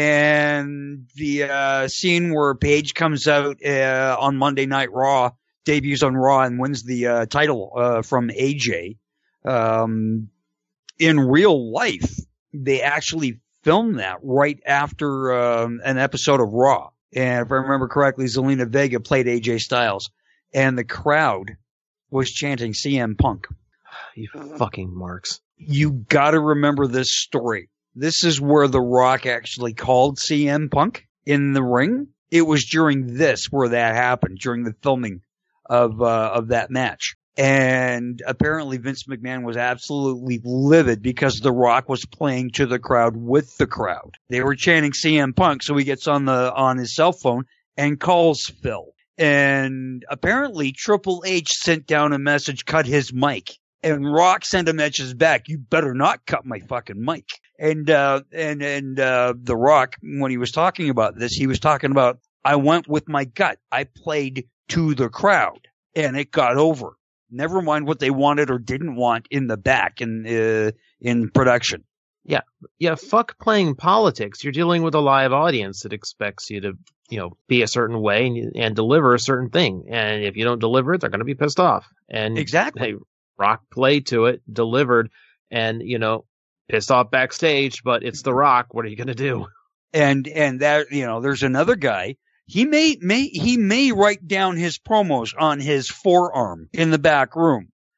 and the uh, scene where Paige comes out uh, on Monday Night Raw, debuts on Raw, and wins the uh, title uh, from A J. Um, in real life, they actually filmed that right after um, an episode of Raw. And if I remember correctly, Zelina Vega played A J Styles, and the crowd was chanting C M Punk. You fucking marks. You gotta remember this story. This is where The Rock actually called C M Punk in the ring. It was during this where that happened, during the filming of, uh, of that match. And apparently Vince McMahon was absolutely livid because The Rock was playing to the crowd with the crowd. They were chanting C M Punk, so he gets on the, on his cell phone and calls Phil. And apparently Triple H sent down a message, cut his mic. And Rock sent a message back, you better not cut my fucking mic. And, uh, and, and, uh, The Rock, when he was talking about this, he was talking about, I went with my gut. I played to the crowd and it got over. Never mind what they wanted or didn't want in the back in, uh, in production. Yeah. Yeah. Fuck playing politics. You're dealing with a live audience that expects you to, you know, be a certain way and, and deliver a certain thing. And if you don't deliver it, they're going to be pissed off. And exactly. Hey, Rock played to it, delivered, and, you know, pissed off backstage, but it's The Rock. What are you going to do? And, and that, you know, there's another guy. He may, may, he may write down his promos on his forearm in the back room.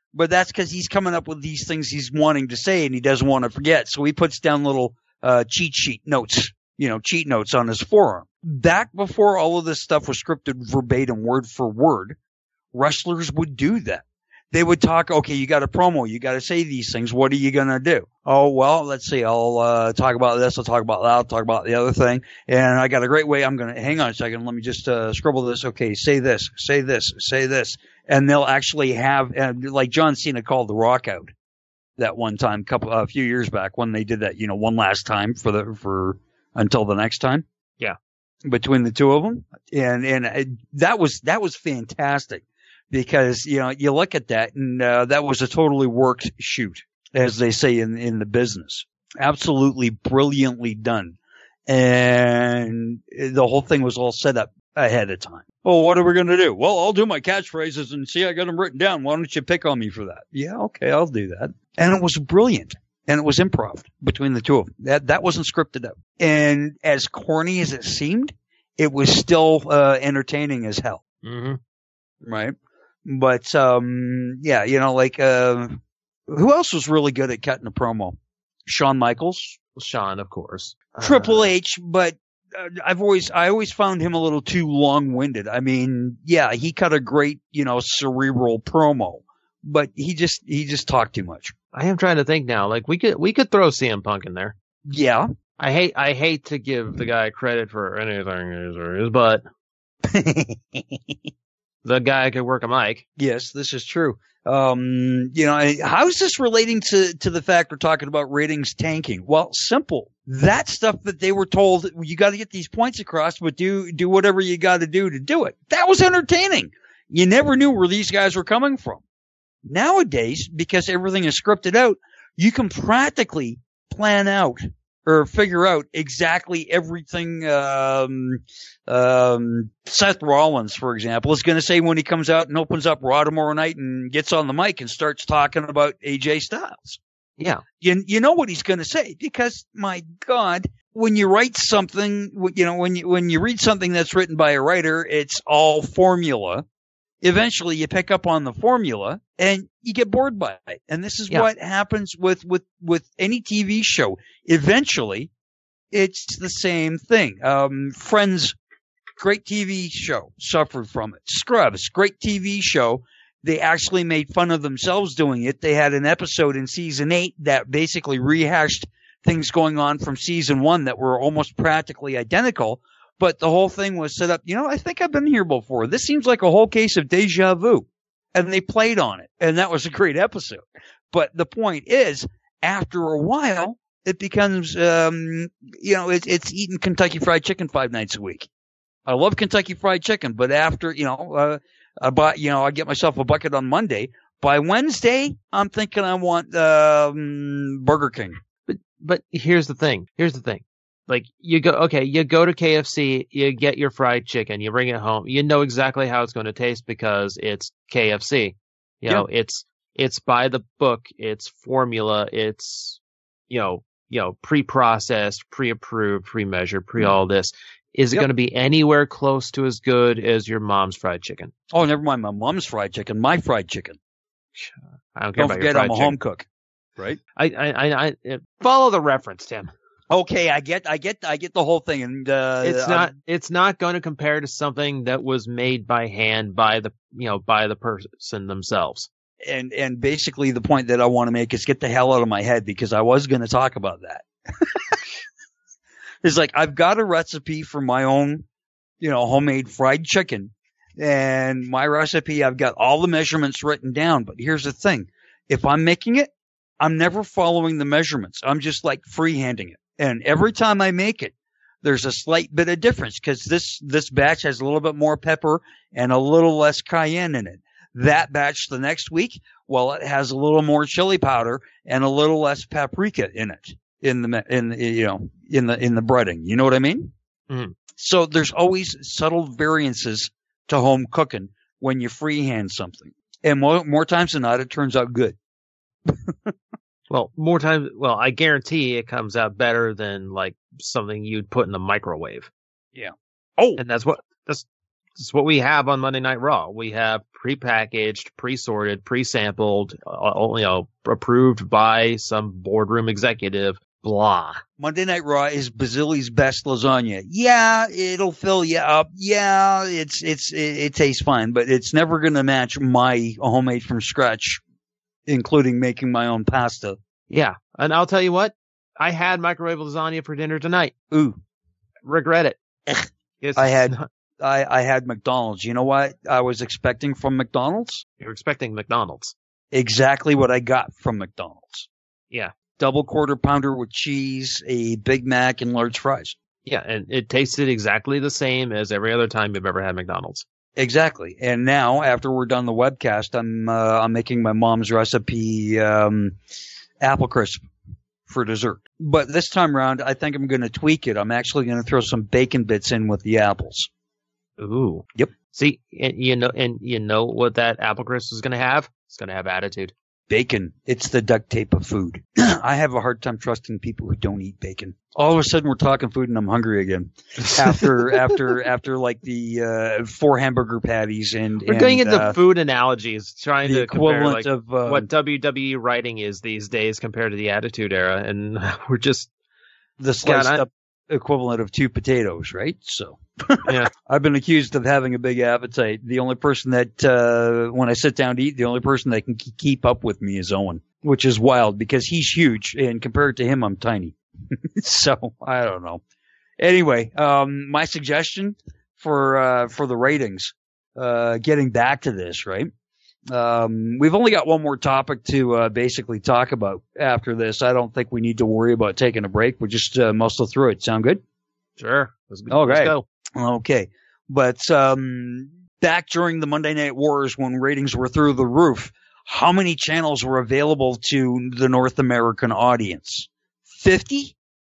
but that's because he's coming up with these things he's wanting to say and he doesn't want to forget. So he puts down little uh, cheat sheet notes, you know, cheat notes on his forearm. Back before all of this stuff was scripted verbatim, word for word, wrestlers would do that. They would talk, okay, you got a promo, you got to say these things. What are you going to do? Oh, well, let's see. I'll uh, talk about this. I'll talk about that. I'll talk about the other thing. And I got a great way. I'm going to hang on a second. Let me just uh, scribble this. Okay, say this, say this, say this. And they'll actually have, uh, like John Cena called The Rock out that one time, couple a few years back when they did that, you know, one last time for the for until the next time. Yeah, between the two of them, and and uh, that was that was fantastic. Because, you know, you look at that and uh, that was a totally worked shoot, as they say in, in the business. Absolutely brilliantly done. And the whole thing was all set up ahead of time. Well, what are we going to do? Well, I'll do my catchphrases and see, I got them written down. Why don't you pick on me for that? Yeah, okay, I'll do that. And it was brilliant. And it was improv between the two of them. That, that wasn't scripted out. And as corny as it seemed, it was still uh, entertaining as hell. Mm-hmm. Right? But, um, yeah, you know, like, uh, who else was really good at cutting a promo? Shawn Michaels. Shawn, of course. Triple uh, H, but uh, I've always, I always found him a little too long-winded. I mean, yeah, he cut a great, you know, cerebral promo, but he just, he just talked too much. I am trying to think now. Like, we could, we could throw C M Punk in there. Yeah. I hate, I hate to give the guy credit for anything he is, but. The guy could work a mic. Yes, this is true. Um, you know, how is this relating to, to the fact we're talking about ratings tanking? Well, simple. That stuff that they were told, you got to get these points across, but do, do whatever you got to do to do it. That was entertaining. You never knew where these guys were coming from. Nowadays, because everything is scripted out, you can practically plan out or figure out exactly everything. Um, um, Seth Rollins, for example, is going to say when he comes out and opens up Raw tomorrow night and gets on the mic and starts talking about A J Styles. Yeah. You, you know what he's going to say because, my God, when you write something, you know, when you, when you read something that's written by a writer, it's all formula. Eventually you pick up on the formula and you get bored by it. And this is yeah. what happens with, with, with any T V show. Eventually it's the same thing. Um, Friends, great T V show, suffered from it. Scrubs, great T V show. They actually made fun of themselves doing it. They had an episode in season eight that basically rehashed things going on from season one that were almost practically identical. But the whole thing was set up, you know, I think I've been here before. This seems like a whole case of deja vu. And they played on it. And that was a great episode. But the point is, after a while, it becomes, um, you know, it's, it's eating Kentucky Fried Chicken five nights a week. I love Kentucky Fried Chicken, but after, you know, uh, I buy, you know, I get myself a bucket on Monday. By Wednesday, I'm thinking I want, um, Burger King. But, but here's the thing. Here's the thing. Like, you go, okay, you go to K F C, you get your fried chicken, you bring it home, you know exactly how it's going to taste because it's K F C. You know, yeah. it's, it's by the book, it's formula, it's, you know, you know, pre-processed, pre-approved, pre-measured, pre all this. Is it yep. going to be anywhere close to as good as your mom's fried chicken? Oh, never mind my mom's fried chicken, my fried chicken. I don't care don't about forget your fried I'm a chicken. home cook, right? I, I, I, I, follow the reference, Tim. Okay, I get, I get, I get the whole thing, and uh, it's not, I'm, it's not going to compare to something that was made by hand by the, you know, by the person themselves. And and basically, the point that I want to make is get the hell out of my head because I was going to talk about that. It's like I've got a recipe for my own, you know, homemade fried chicken, and my recipe, I've got all the measurements written down. But here's the thing: if I'm making it, I'm never following the measurements. I'm just like freehanding it. And every time I make it, there's a slight bit of difference because this, this batch has a little bit more pepper and a little less cayenne in it. That batch the next week, well, it has a little more chili powder and a little less paprika in it, in the, in, you know, in the, in the breading. You know what I mean? Mm. So there's always subtle variances to home cooking when you freehand something. And more, more times than not, it turns out good. Well, more times, well, I guarantee it comes out better than like something you'd put in the microwave. Yeah. Oh, and that's what that's it's what we have on Monday Night Raw. We have prepackaged, pre-sorted, pre-sampled, uh, you know, approved by some boardroom executive. Blah. Monday Night Raw is Basili's best lasagna. Yeah, it'll fill you up. Yeah, it's it's it, it tastes fine, but it's never going to match my homemade from scratch, including making my own pasta. Yeah, and I'll tell you what, I had microwave lasagna for dinner tonight. Ooh, regret it. I had not- I I had McDonald's. You know what I was expecting from McDonald's? You were expecting McDonald's. Exactly what I got from McDonald's. Yeah. Double quarter pounder with cheese, a Big Mac, and large fries. Yeah, and it tasted exactly the same as every other time you've ever had McDonald's. Exactly. And now, after we're done the webcast, I'm uh, I'm making my mom's recipe um, apple crisp for dessert. But this time around, I think I'm going to tweak it. I'm actually going to throw some bacon bits in with the apples. Ooh. Yep. See, and you know, and you know what that apple crisp is going to have? It's going to have attitude. Bacon. It's the duct tape of food. I have a hard time trusting people who don't eat bacon. All of a sudden, we're talking food, and I'm hungry again. After after after like the uh, four hamburger patties and we're and, getting into uh, food analogies, trying the to compare equivalent like, of uh, what W W E writing is these days compared to the Attitude Era, and we're just the sliced God, I, up equivalent of two potatoes, right? So, yeah, I've been accused of having a big appetite. The only person that, uh, when I sit down to eat, the only person that can k- keep up with me is Owen, which is wild because he's huge, and compared to him, I'm tiny. So, I don't know. Anyway, um, my suggestion for, uh, for the ratings, uh, getting back to this, right? Um, we've only got one more topic to, uh, basically talk about after this. I don't think we need to worry about taking a break. We'll just, uh, muscle through it. Sound good? Sure. Let's, okay. Let's go. Okay. But, um, back during the Monday Night Wars when ratings were through the roof, how many channels were available to the North American audience? fifty?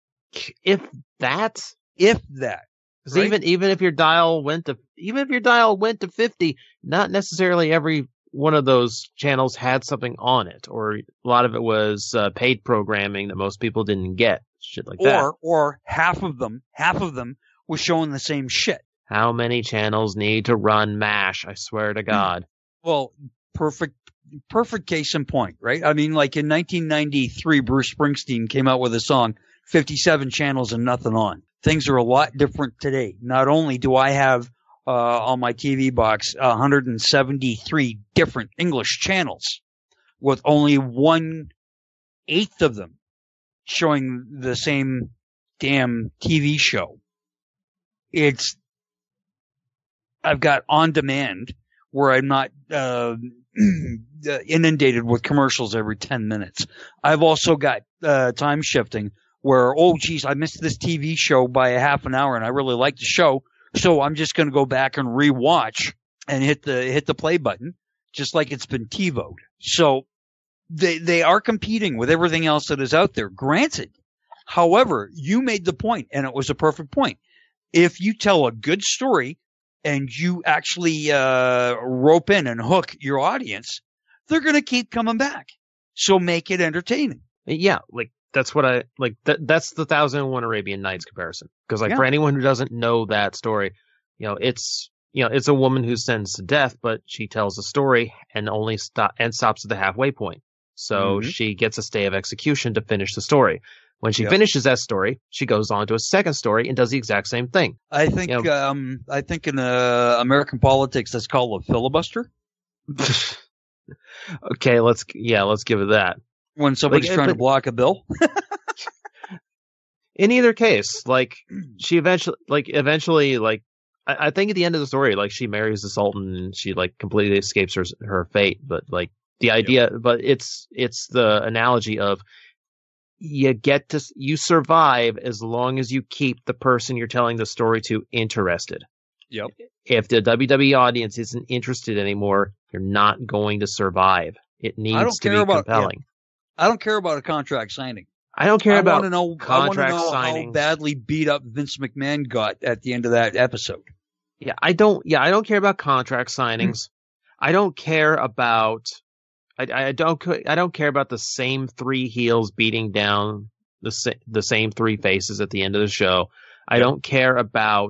If that? If that. Because right? even, even if your dial went to, even if your dial went to fifty, not necessarily every one of those channels had something on it, or a lot of it was uh, paid programming that most people didn't get. Shit like or, that. Or half of them, half of them was showing the same shit. How many channels need to run MASH? I swear to God. Well, perfect, perfect case in point, right? I mean, like in nineteen ninety-three, Bruce Springsteen came out with a song, fifty-seven channels and nothing on. Things are a lot different today. Not only do I have uh, on my T V box one hundred seventy-three different English channels with only one eighth of them showing the same damn T V show. It's, I've got on demand where I'm not uh, inundated with commercials every ten minutes. I've also got uh, time shifting where, oh, geez, I missed this T V show by a half an hour and I really like the show. So I'm just going to go back and rewatch and hit the, hit the play button, just like it's been TiVoed. So they, they are competing with everything else that is out there. Granted. However, you made the point, and it was a perfect point. If you tell a good story and you actually, uh, rope in and hook your audience, they're going to keep coming back. So make it entertaining. Yeah. Like, that's what I like. That that's the Thousand and One Arabian Nights comparison. Because like Yeah. for anyone who doesn't know that story, you know, it's you know it's a woman who's sentenced to death, but she tells a story and only stop and stops at the halfway point. So Mhm. she gets a stay of execution to finish the story. When she Yep. finishes that story, she goes on to a second story and does the exact same thing. I think, You know- um, I think in uh, American politics that's called a filibuster. Okay, let's yeah, let's give it that. When somebody's Like, trying to but- block a bill. In either case, like she eventually, like eventually, like I, I think at the end of the story, like she marries the Sultan and she like completely escapes her her fate. But like the idea, but it's it's the analogy of you get to you survive as long as you keep the person you're telling the story to interested. Yep. If the W W E audience isn't interested anymore, you're not going to survive. It needs don't to care be about- compelling. I don't care about a contract signing. I don't care I about want to know, contract I want to know signings. how badly beat up Vince McMahon got at the end of that episode. Yeah, I don't. Yeah, I don't care about contract signings. I don't care about. I, I don't. I don't care about the same three heels beating down the sa- the same three faces at the end of the show. I don't care about.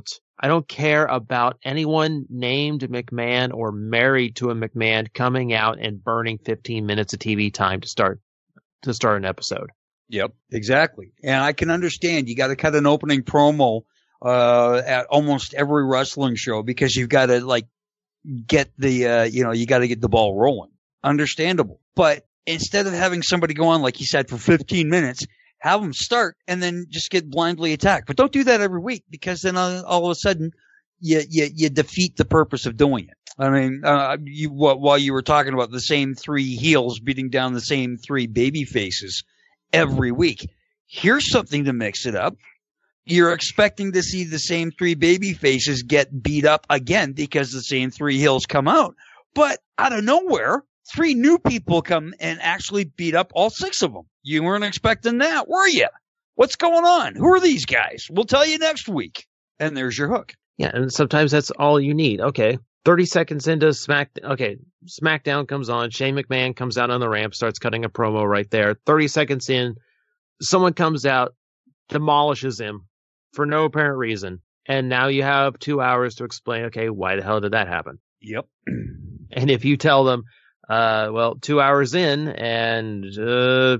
I don't care about anyone named McMahon or married to a McMahon coming out and burning fifteen minutes of T V time to start to start an episode. Yep, exactly. And I can understand you got to cut an opening promo uh, at almost every wrestling show because you've got to like get the uh, you know you got to get the ball rolling. Understandable. But instead of having somebody go on like you said for fifteen minutes. Have them start and then just get blindly attacked. But don't do that every week because then all, all of a sudden you, you, you defeat the purpose of doing it. I mean, uh, you, while you were talking about the same three heels beating down the same three baby faces every week, here's something to mix it up. You're expecting to see the same three baby faces get beat up again because the same three heels come out. But out of nowhere, three new people come and actually beat up all six of them. You weren't expecting that, were you? What's going on? Who are these guys? We'll tell you next week. And there's your hook. Yeah, and sometimes that's all you need. Okay, thirty seconds into Smack. Okay, SmackDown comes on. Shane McMahon comes out on the ramp, starts cutting a promo right there. thirty seconds in, someone comes out, demolishes him for no apparent reason. And now you have two hours to explain, okay, why the hell did that happen? Yep. And if you tell them, uh, well, two hours in and uh,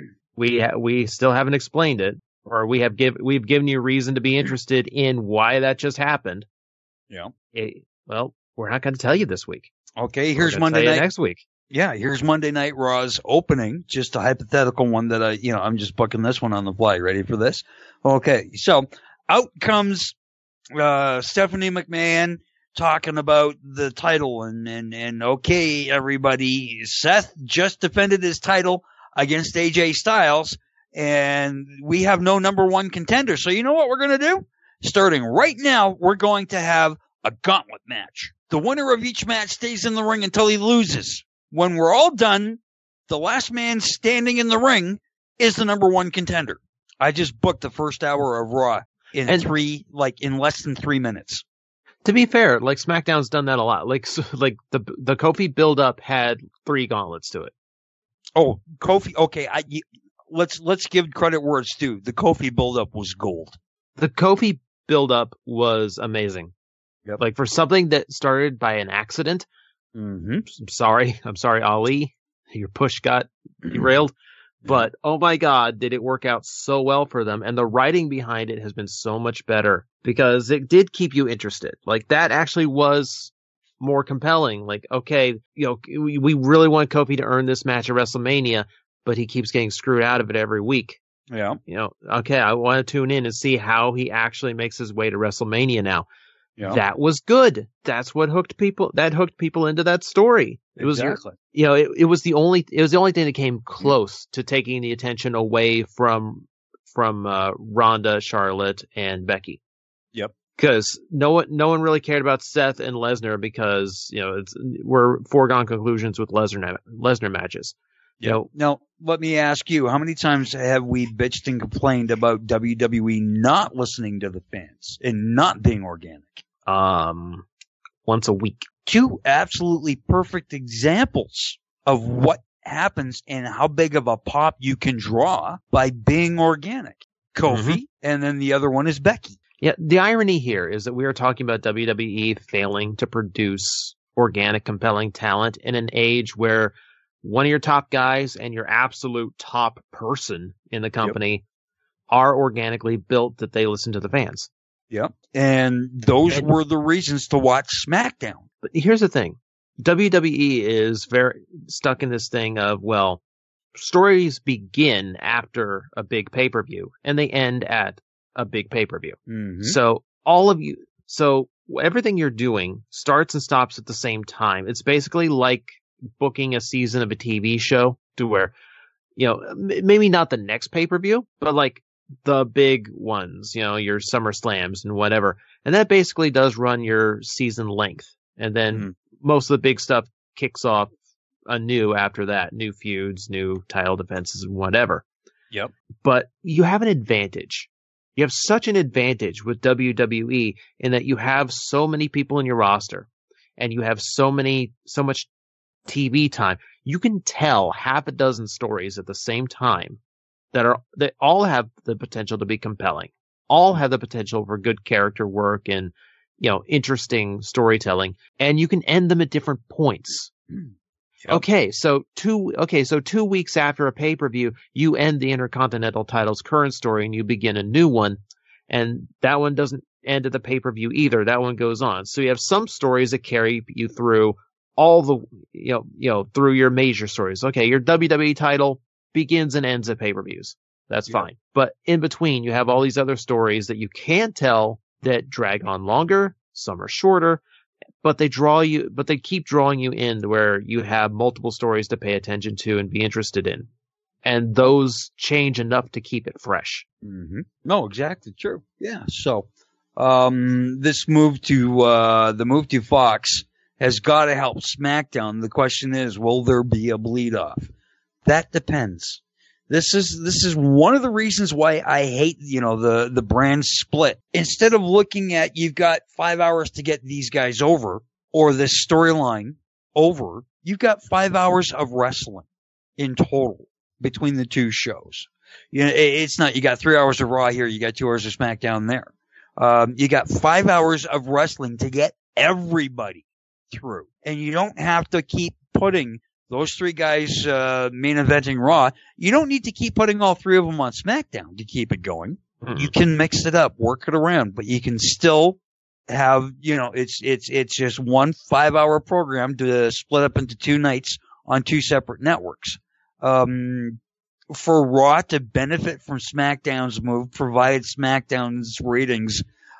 we ha- we still haven't explained it, or we have give we've given you reason to be interested in why that just happened. Yeah. It, well, we're not going to tell you this week. Okay, here's we're Monday tell you night next week. Yeah, here's Monday Night Raw's opening. Just a hypothetical one that I, you know, I'm just booking this one on the fly. Ready for this? Okay, so out comes uh, Stephanie McMahon talking about the title and, and, and okay, everybody, Seth just defended his title against A J Styles and we have no number one contender. So you know what we're going to do? Starting right now, we're going to have a gauntlet match. The winner of each match stays in the ring until he loses. When we're all done, the last man standing in the ring is the number one contender. I just booked the first hour of Raw in and three, like in less than three minutes. To be fair, like SmackDown's done that a lot. Like, so, like the the Kofi build-up had three gauntlets to it. Oh, Kofi. Okay, I let's let's give credit where it's due. The Kofi build-up was gold. The Kofi build-up was amazing. Yep. Like for something that started by an accident. Mm-hmm. I'm sorry, I'm sorry, Ali. Your push got derailed. But oh my God, did it work out so well for them? And the writing behind it has been so much better because it did keep you interested. Like that actually was more compelling. Like, okay, you know, we, we really want Kofi to earn this match at WrestleMania, but he keeps getting screwed out of it every week. Yeah. You know, okay, I want to tune in and see how he actually makes his way to WrestleMania now. Yeah. That was good. That's what hooked people. That hooked people into that story. It was, exactly. You know, it, it was the only. It was the only thing that came close to taking the attention away from from uh, Ronda, Charlotte, and Becky. Yep. Because no one, no one really cared about Seth and Lesnar because you know it's we're foregone conclusions with Lesnar Lesnar matches. Yeah. You know, now, let me ask you: how many times have we bitched and complained about W W E not listening to the fans and not being organic? Um, once a week. Two absolutely perfect examples of what happens and how big of a pop you can draw by being organic. Kofi, mm-hmm. and then the other one is Becky. Yeah, the irony here is that we are talking about W W E failing to produce organic, compelling talent in an age where one of your top guys and your absolute top person in the company yep. are organically built that they listen to the fans. Yep. And those and, were the reasons to watch SmackDown. But here's the thing. W W E is very stuck in this thing of, well, stories begin after a big pay-per-view and they end at a big pay-per-view. Mm-hmm. So all of you, so everything you're doing starts and stops at the same time. It's basically like booking a season of a T V show to where, you know, m- maybe not the next pay-per-view, but like the big ones, you know, your Summer Slams and whatever. And that basically does run your season length. And then mm-hmm. most of the big stuff kicks off anew after that. New feuds, new title defenses, and whatever. Yep. But you have an advantage. You have such an advantage with W W E in that you have so many people in your roster and you have so many, so much T V time. You can tell half a dozen stories at the same time that are, that all have the potential to be compelling. All have the potential for good character work and, you know, interesting storytelling, and you can end them at different points. Yep. Okay, so two okay, so two weeks after a pay-per-view, you end the Intercontinental title's current story and you begin a new one, and that one doesn't end at the pay-per-view either. That one goes on. So you have some stories that carry you through all the you know, you know, through your major stories. Okay, your W W E title begins and ends at pay-per-views. That's yeah. fine. But in between, you have all these other stories that you can tell that drag on longer, some are shorter, but they draw you, but they keep drawing you in to where you have multiple stories to pay attention to and be interested in. And those change enough to keep it fresh. Mm-hmm. No, exactly true. Yeah. So, um, this move to, uh, the move to Fox has got to help SmackDown. The question is, will there be a bleed off? That depends. This is, this is one of the reasons why I hate, you know, the, the brand split. Instead of looking at, you've got five hours to get these guys over or this storyline over, you've got five hours of wrestling in total between the two shows. You know, it's not, you got three hours of Raw here, you got two hours of SmackDown there. Um, you got five hours of wrestling to get everybody through. And you don't have to keep putting those three guys, uh, main eventing Raw. You don't need to keep putting all three of them on SmackDown to keep it going. Mm-hmm. You can mix it up, work it around, but you can still have, you know, it's, it's, it's just one five hour program to split up into two nights on two separate networks. Um, for Raw to benefit from SmackDown's move, provided SmackDown's ratings,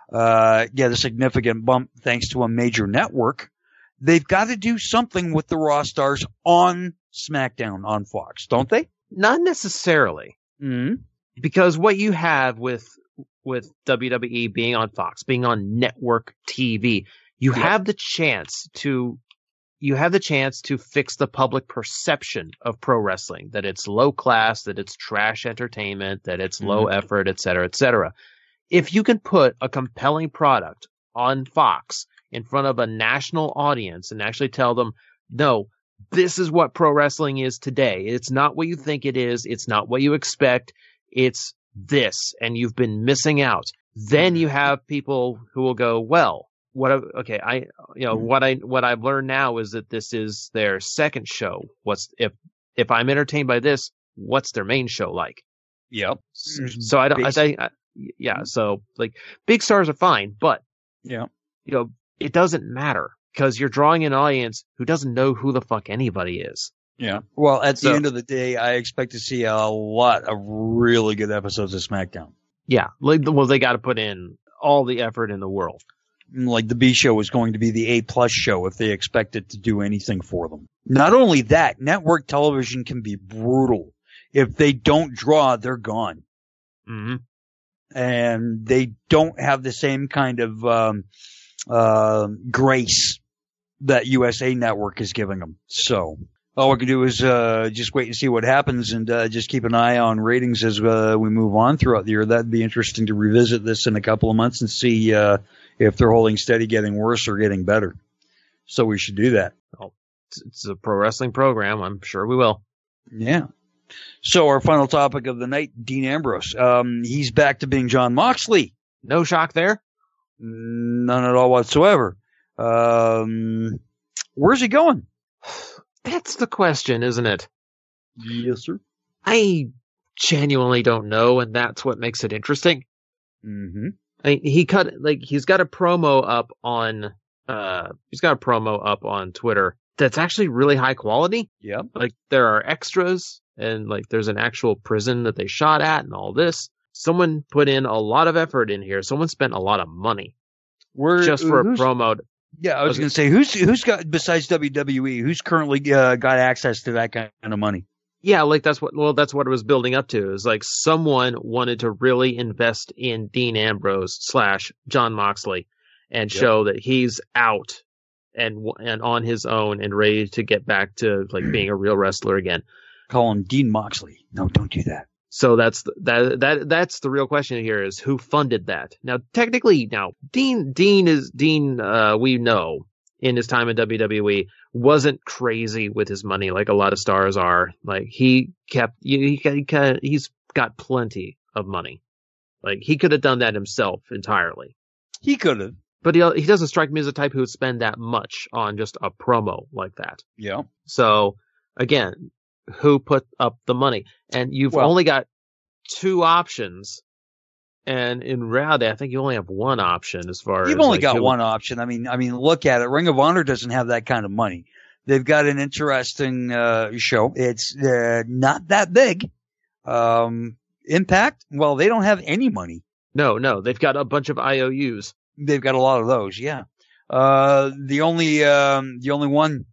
uh, get a significant bump thanks to a major network, they've got to do something with the Raw stars on SmackDown on Fox, don't they? Not necessarily. Mm-hmm. Because what you have with with W W E being on Fox, being on network T V, you yep. have the chance to you have the chance to fix the public perception of pro wrestling, that it's low class, that it's trash entertainment, that it's mm-hmm. low effort, et cetera, et cetera. If you can put a compelling product on Fox in front of a national audience and actually tell them, no, this is what pro wrestling is today. It's not what you think it is. It's not what you expect. It's this, and you've been missing out. Then you have people who will go, well, what, okay, I, you know, what I, what I've learned now is that this is their second show. What's, if, if I'm entertained by this, what's their main show like? Yep. So I don't, I think, yeah, so like big stars are fine, but, yeah, you know, it doesn't matter because you're drawing an audience who doesn't know who the fuck anybody is. Yeah. Well, at the so, end of the day, I expect to see a lot of really good episodes of SmackDown. Yeah. Like, well, they got to put in all the effort in the world. Like the B show is going to be the A plus show if they expect it to do anything for them. Not only that, network television can be brutal. If they don't draw, they're gone. Mm-hmm. And they don't have the same kind of, um, uh, grace that U S A Network is giving them. So all we can do is, uh, just wait and see what happens and, uh, just keep an eye on ratings as, uh, we move on throughout the year. That'd be interesting to revisit this in a couple of months and see, uh, if they're holding steady, getting worse or getting better. So we should do that. Oh, it's a pro wrestling program. I'm sure we will. Yeah. So our final topic of the night, Dean Ambrose. Um, he's back to being John Moxley. No shock there. None at all whatsoever. Um, where's he going? That's the question, isn't it? Yes, sir. I genuinely don't know, and that's what makes it interesting. Mm-hmm. I mean, he cut, like, he's got a promo up on, uh, he's got a promo up on Twitter that's actually really high quality. Yeah. Like, there are extras, and, like, there's an actual prison that they shot at and all this. Someone put in a lot of effort in here. Someone spent a lot of money We're, just for a promo. Yeah, I was going to say, who's who's got, besides W W E, who's currently uh, got access to that kind of money? Yeah, like that's what, well, that's what it was building up to. It was like someone wanted to really invest in Dean Ambrose slash John Moxley and yep. show that he's out and and on his own and ready to get back to like being a real wrestler again. Call him Dean Moxley. No, don't do that. So that's the, that that that's the real question here is who funded that. Now, technically, now Dean Dean is Dean. Uh, we know in his time in W W E wasn't crazy with his money like a lot of stars are. Like he kept he, he, he he's got plenty of money. Like he could have done that himself entirely. He could have. But he he doesn't strike me as a type who would spend that much on just a promo like that. Yeah. So again, who put up the money? And you've well, only got two options. And in reality, I think you only have one option as far You've as. You've only like, got one option. I mean, I mean, look at it. Ring of Honor doesn't have that kind of money. They've got an interesting uh, show. It's uh, not that big. Um, Impact, well, they don't have any money. No, no, they've got a bunch of I O Us. They've got a lot of those, yeah. Uh, the only um, the only one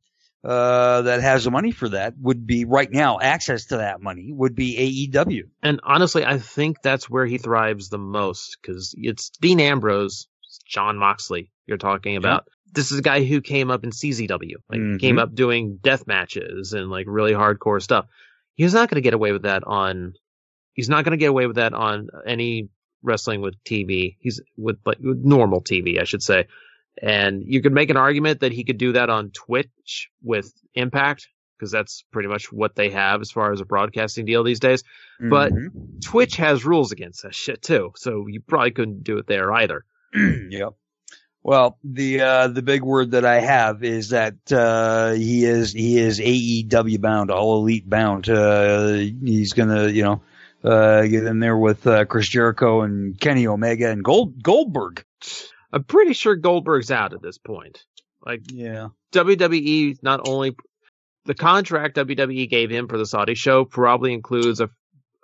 uh, that has the money for that would be right now. Access to that money would be A E W. And honestly, I think that's where he thrives the most because it's Dean Ambrose, Jon Moxley. You're talking about. Yeah. This is a guy who came up in C Z W, like mm-hmm. came up doing death matches and like really hardcore stuff. He's not going to get away with that on. He's not going to get away with that on any wrestling with T V. He's with like with normal T V, I should say. And you could make an argument that he could do that on Twitch with Impact because that's pretty much what they have as far as a broadcasting deal these days. Mm-hmm. But Twitch has rules against that shit too, so you probably couldn't do it there either. Yep. Well, the uh, the big word that I have is that uh, he is he is A E W bound, All Elite bound. Uh, he's gonna, you know, uh, get in there with uh, Chris Jericho and Kenny Omega and Gold Goldberg. I'm pretty sure Goldberg's out at this point. Like, yeah, W W E not only the contract W W E gave him for the Saudi show probably includes a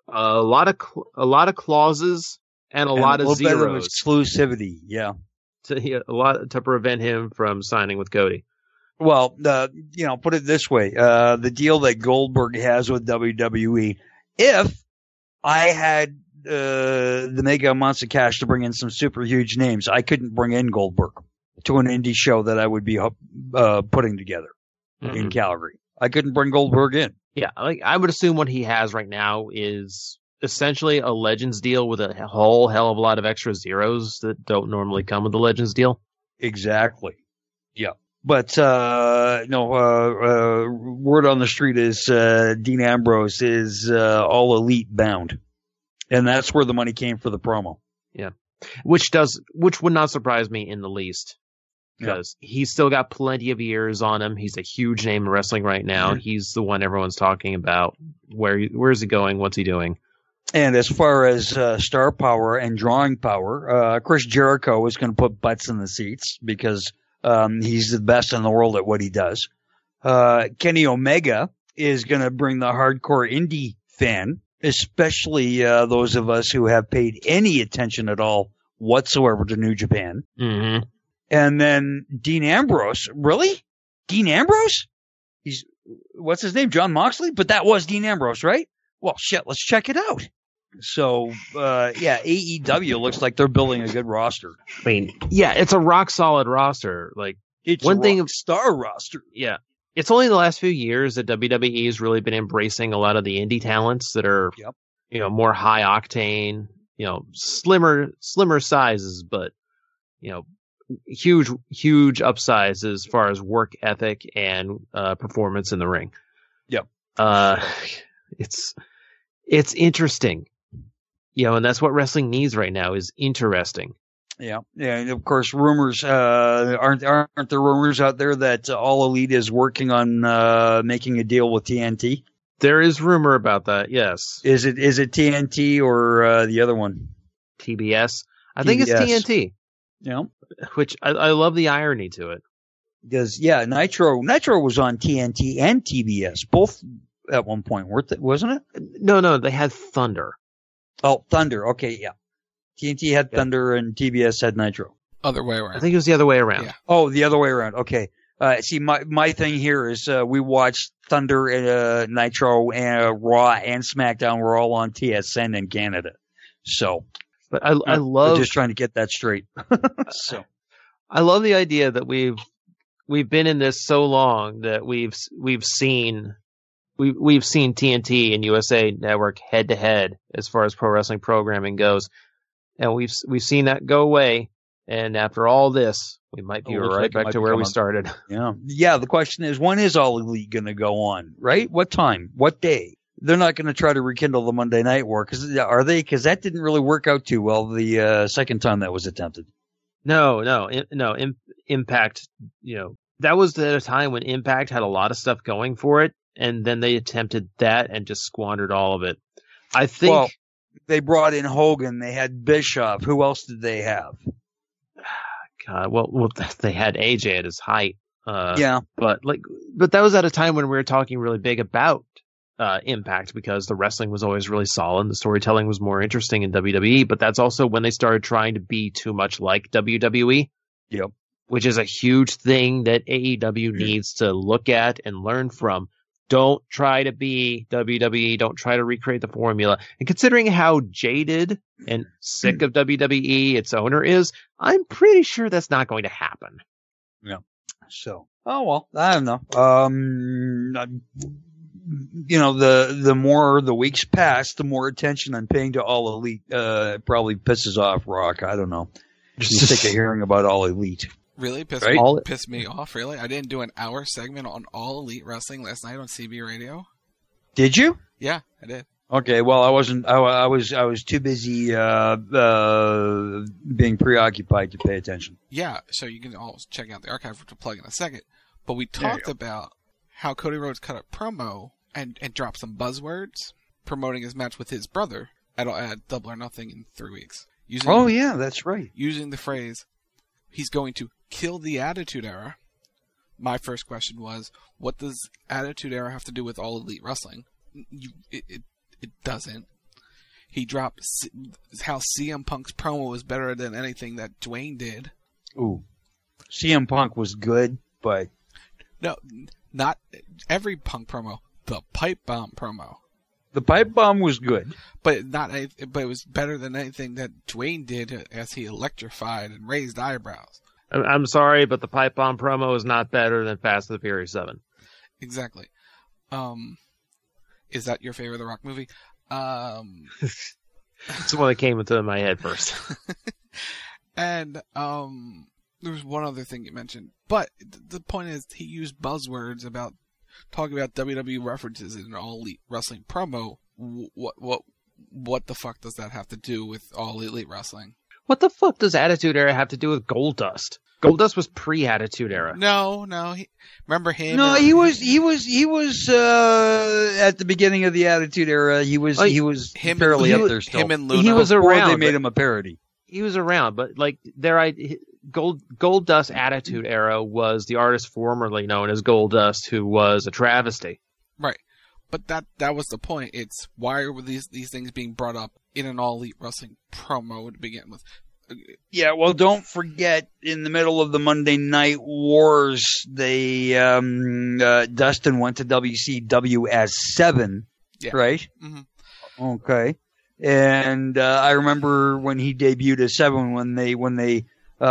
a lot of a lot of clauses and a and lot a of zeros. Bit of exclusivity, yeah. To, a lot to prevent him from signing with Cody. Well, uh, you know, put it this way: uh, the deal that Goldberg has with W W E. If I had uh, the mega amounts of cash to bring in some super huge names, I couldn't bring in Goldberg to an indie show that I would be uh, putting together mm-hmm. in Calgary. I couldn't bring Goldberg in. Yeah, like I would assume what he has right now is essentially a Legends deal with a whole hell of a lot of extra zeros that don't normally come with the Legends deal. Exactly. Yeah. But, uh, no, uh, uh, word on the street is, uh, Dean Ambrose is, uh, All Elite bound. And that's where the money came for the promo. Yeah. Which does, which would not surprise me in the least. Because yeah. he's still got plenty of years on him. He's a huge name in wrestling right now. Mm-hmm. He's the one everyone's talking about. Where, where's he going? What's he doing? And as far as uh, star power and drawing power, uh, Chris Jericho is going to put butts in the seats because um, he's the best in the world at what he does. Uh, Kenny Omega is going to bring the hardcore indie fan, especially uh, those of us who have paid any attention at all whatsoever to New Japan. Mm-hmm. And then Dean Ambrose. Really? Dean Ambrose? He's what's his name? Jon Moxley? But that was Dean Ambrose, right? Well, shit, let's check it out. So, uh, yeah, A E W looks like they're building a good roster. I mean, yeah, it's a rock solid roster. Like, it's one a thing rock star roster. Yeah. It's only the last few years that W W E has really been embracing a lot of the indie talents that are, yep. you know, more high octane, you know, slimmer, slimmer sizes, but, you know, huge, huge upsides as far as work ethic and, uh, performance in the ring. Yep. Uh, it's, it's interesting. You know, and that's what wrestling needs right now is interesting. Yeah. Yeah. And of course, rumors, uh, aren't, aren't there rumors out there that All Elite is working on, uh, making a deal with T N T? There is rumor about that. Yes. Is it, is it T N T or, uh, the other one? T B S. I T B S. think it's T N T. Yeah. Which I, I love the irony to it. Because, yeah, Nitro, Nitro was on T N T and T B S, both at one point, weren't they, wasn't it? No, no, they had Thunder. Oh, Thunder. Okay, yeah. T N T had yeah. Thunder and T B S had Nitro. Other way around. I think it was the other way around. Yeah. Oh, the other way around. Okay. Uh, see, my, my thing here is, uh, we watched Thunder and, uh, Nitro and, uh, Raw and SmackDown were all on T S N in Canada. So. But I, I love. I'm just trying to get that straight. So. I love the idea that we've, we've been in this so long that we've, we've seen, We've, we've seen T N T and U S A Network head to head as far as pro wrestling programming goes. And we've, we've seen that go away. And after all this, we might be right like back to where we started. Yeah. Yeah. The question is, when is All Elite going to go on, right? What time? What day? They're not going to try to rekindle the Monday Night War. Cause are they? Cause that didn't really work out too well the, uh, second time that was attempted. No, no, no. Impact, you know, that was at a time when Impact had a lot of stuff going for it, and then they attempted that and just squandered all of it. I think well, they brought in Hogan. They had Bischoff. Who else did they have? God, well, well, they had A J at his height. Uh, yeah, but like, but that was at a time when we were talking really big about uh, Impact because the wrestling was always really solid. The storytelling was more interesting in W W E, but that's also when they started trying to be too much like W W E. Yep. Which is a huge thing that A E W needs to look at and learn from. Don't try to be W W E. Don't try to recreate the formula. And considering how jaded and sick of W W E its owner is, I'm pretty sure that's not going to happen. Yeah. So, oh well, I don't know. Um, you know, the the more the weeks pass, the more attention I'm paying to All Elite. Uh, it probably pisses off Rock. I don't know. Just sick of hearing about All Elite. Really? Pissed, right? me, pissed me off, really? I didn't do an hour segment on All Elite Wrestling last night on C B Radio. Did you? Yeah, I did. Okay, well, I wasn't, I, I was, I was too busy, uh, uh, being preoccupied to pay attention. Yeah, so you can all check out the archive, which we'll plug in a second. But we talked about how Cody Rhodes cut a promo and, and dropped some buzzwords promoting his match with his brother at, at Double or Nothing in three weeks. Using, oh, yeah, that's right. Using the phrase, he's going to kill the Attitude Era. My first question was, what does Attitude Era have to do with All Elite Wrestling? You, it, it, it doesn't. He dropped C- how C M Punk's promo was better than anything that Dwayne did. Ooh. C M Punk was good, but... No, not every Punk promo. The Pipe Bomb promo. The Pipe Bomb was good. But not. But it was better than anything that Dwayne did as he electrified and raised eyebrows. I'm sorry, but the Pipe Bomb promo is not better than Fast and the Furious seven. Exactly. Um, is that your favorite The Rock movie? Um, it's the one that came into my head first. And um, there was one other thing you mentioned, but the point is he used buzzwords about talking about W W E references in an All Elite Wrestling promo. What what what the fuck does that have to do with All Elite Wrestling? What the fuck does Attitude Era have to do with Goldust? Goldust was pre-Attitude Era. No, no. He, remember him? No, or, he was he was he was uh, at the beginning of the Attitude Era. He was like, he was him fairly and, up there still. Him and Luna. He was Before around. They made him a parody. He was around, but like their Gold Goldust Attitude Era was the artist formerly known as Goldust, who was a travesty. Right. But that that was the point. It's why were these these things being brought up in an All Elite Wrestling promo to begin with? Yeah, well, don't forget, in the middle of the Monday Night Wars, they um, uh, Dustin went to W C W as Seven, yeah. right? Mm-hmm. Okay, and uh, I remember when he debuted as Seven, when they when they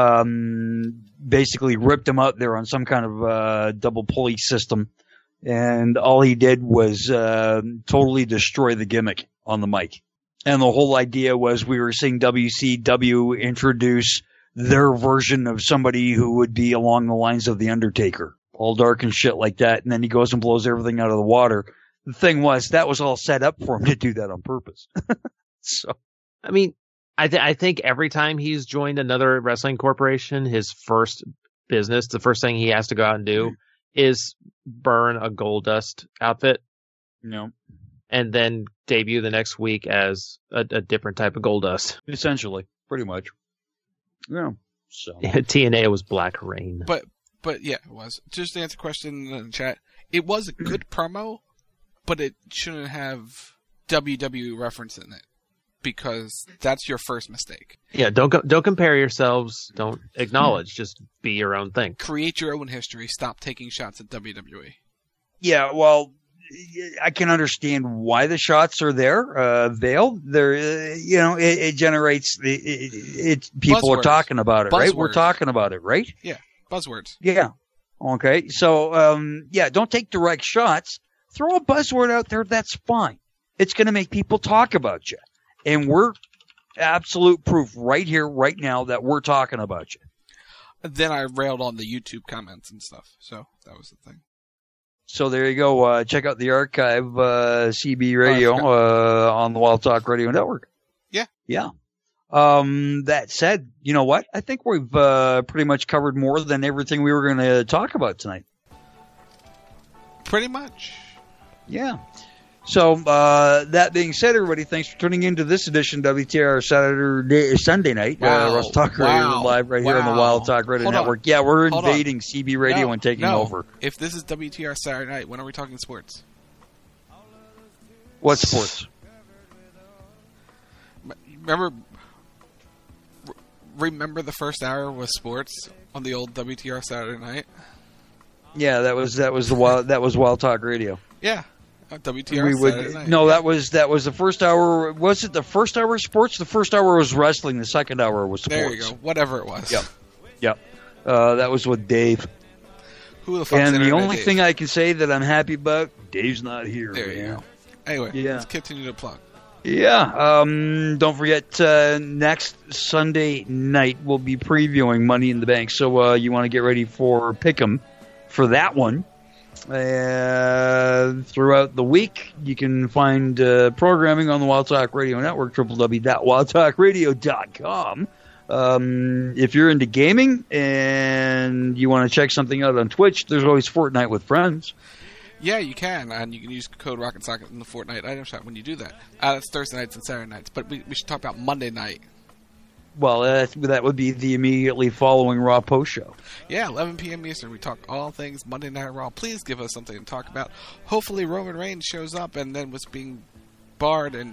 um, basically ripped him out there on some kind of uh, double pulley system, and all he did was uh, totally destroy the gimmick on the mic. And the whole idea was we were seeing W C W introduce their version of somebody who would be along the lines of The Undertaker, all dark and shit like that. And then he goes and blows everything out of the water. The thing was, that was all set up for him to do that on purpose. So, I mean, I, th- I think every time he's joined another wrestling corporation, his first business, the first thing he has to go out and do is burn a Goldust outfit. No. And then debut the next week as a, a different type of Goldust. Essentially, pretty much. Yeah. So yeah, T N A was Black Rain. But but yeah, it was. Just to answer a question in the chat, it was a good promo, but it shouldn't have W W E reference in it because that's your first mistake. Yeah, don't go, don't compare yourselves. Don't acknowledge. Just be your own thing. Create your own history. Stop taking shots at W W E. Yeah, well, I can understand why the shots are there, uh, veiled. There, uh, you know, it, it generates, it, it, it people Buzzwords. are talking about it, right? Buzzwords. We're talking about it, right? Yeah, buzzwords. Yeah. Okay. So, um, yeah, don't take direct shots. Throw a buzzword out there. That's fine. It's going to make people talk about you. And we're absolute proof right here, right now that we're talking about you. Then I railed on the YouTube comments and stuff. So that was the thing. So there you go. Uh, check out the archive, uh, C B Radio, uh, on the Wild Talk Radio Network. Yeah. Yeah. Um, that said, you know what? I think we've uh, pretty much covered more than everything we were going to talk about tonight. Pretty much. Yeah. So, uh, that being said, everybody, thanks for tuning in to this edition of W T R Saturday, Sunday night. Wow. Uh, Russ Talk Radio wow. live right wow. here on the Wild Talk Radio Hold Network. On. Yeah, we're Hold invading on. C B Radio no, and taking no. over. If this is W T R Saturday night, when are we talking sports? What sports? Remember, remember the first hour was sports on the old W T R Saturday night? Yeah, that was that was the wild that was Wild Talk Radio. Yeah. W T R we would, Saturday night. No, that was that was the first hour. Was it the first hour of sports? The first hour was wrestling. The second hour was sports. There you go. Whatever it was. Yep. Yep. Uh, that was with Dave. Who the fuck's And the only Dave? thing I can say that I'm happy about, Dave's not here. There you man. go. Anyway, yeah. let's continue to plug. Yeah. Um, don't forget, uh, next Sunday night we'll be previewing Money in the Bank. So uh, you want to get ready for Pick'em for that one. Uh, throughout the week, you can find uh, programming on the Wild Talk Radio Network, w w w dot wild talk radio dot com. Um, if you're into gaming and you want to check something out on Twitch, there's always Fortnite with Friends. Yeah, you can, and you can use code Rocket Socket in the Fortnite item shop when you do that. Uh, it's Thursday nights and Saturday nights, but we, we should talk about Monday night. Well, uh, that would be the immediately following Raw post show. Yeah, eleven p.m. Eastern. We talk all things Monday Night Raw. Please give us something to talk about. Hopefully Roman Reigns shows up and then was being barred, and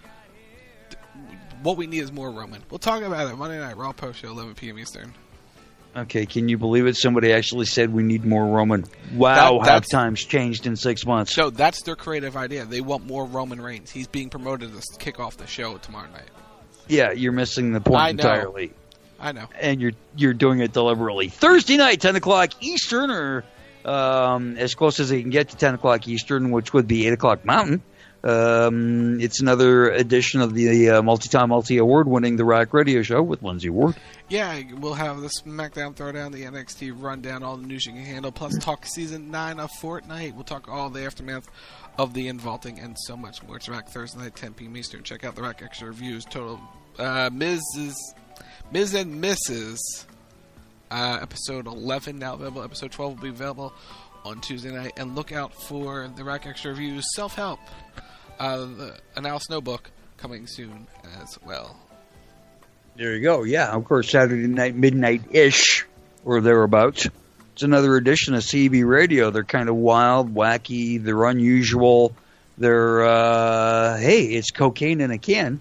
what we need is more Roman. We'll talk about it Monday Night Raw post show, eleven p.m. Eastern. Okay, can you believe it? Somebody actually said we need more Roman. Wow, that, how times changed in six months. So that's their creative idea. They want more Roman Reigns. He's being promoted to kick off the show tomorrow night. Yeah, you're missing the point I know. entirely. I know. And you're you're doing it deliberately. Thursday night, ten o'clock Eastern, or um, as close as they can get to ten o'clock Eastern, which would be eight o'clock Mountain. Um, it's another edition of the uh, multi-time, multi-award-winning The Rock Radio Show with Lindsay Ward. Yeah, we'll have the SmackDown Throwdown, the N X T Rundown, all the news you can handle, plus talk Season nine of Fortnite. We'll talk all the aftermath of the invaulting and so much more. It's Rack Thursday night, ten p.m. Eastern. Check out the Rack Extra Reviews. Total uh, Missus Miz and Missus Uh, episode eleven now available. Episode twelve will be available on Tuesday night. And look out for the Rack Extra Reviews Self-Help, uh, the, an Al Snow book coming soon as well. There you go. Yeah, of course, Saturday night, midnight-ish, or thereabouts. It's another edition of C B Radio. They're kind of wild, wacky, they're unusual. They're, uh, hey, it's cocaine in a can.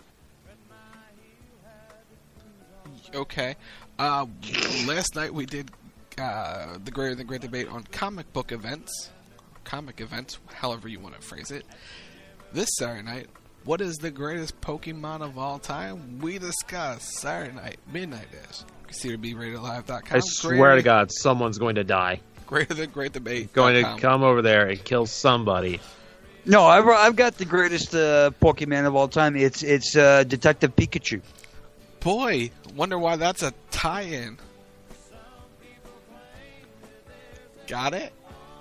Okay. Uh, last night we did uh, the Greater Than Great debate on comic book events. Comic events, however you want to phrase it. This Saturday night, what is the greatest Pokemon of all time? We discuss Saturday night, midnight-ish. C R B radio live dot com. I swear to God, someone's going to die. Greater Than Great debate. Going to come over there and kill somebody. No, I've, I've got the greatest uh, Pokemon of all time. It's it's uh, Detective Pikachu. Boy, wonder why that's a tie-in. Got it?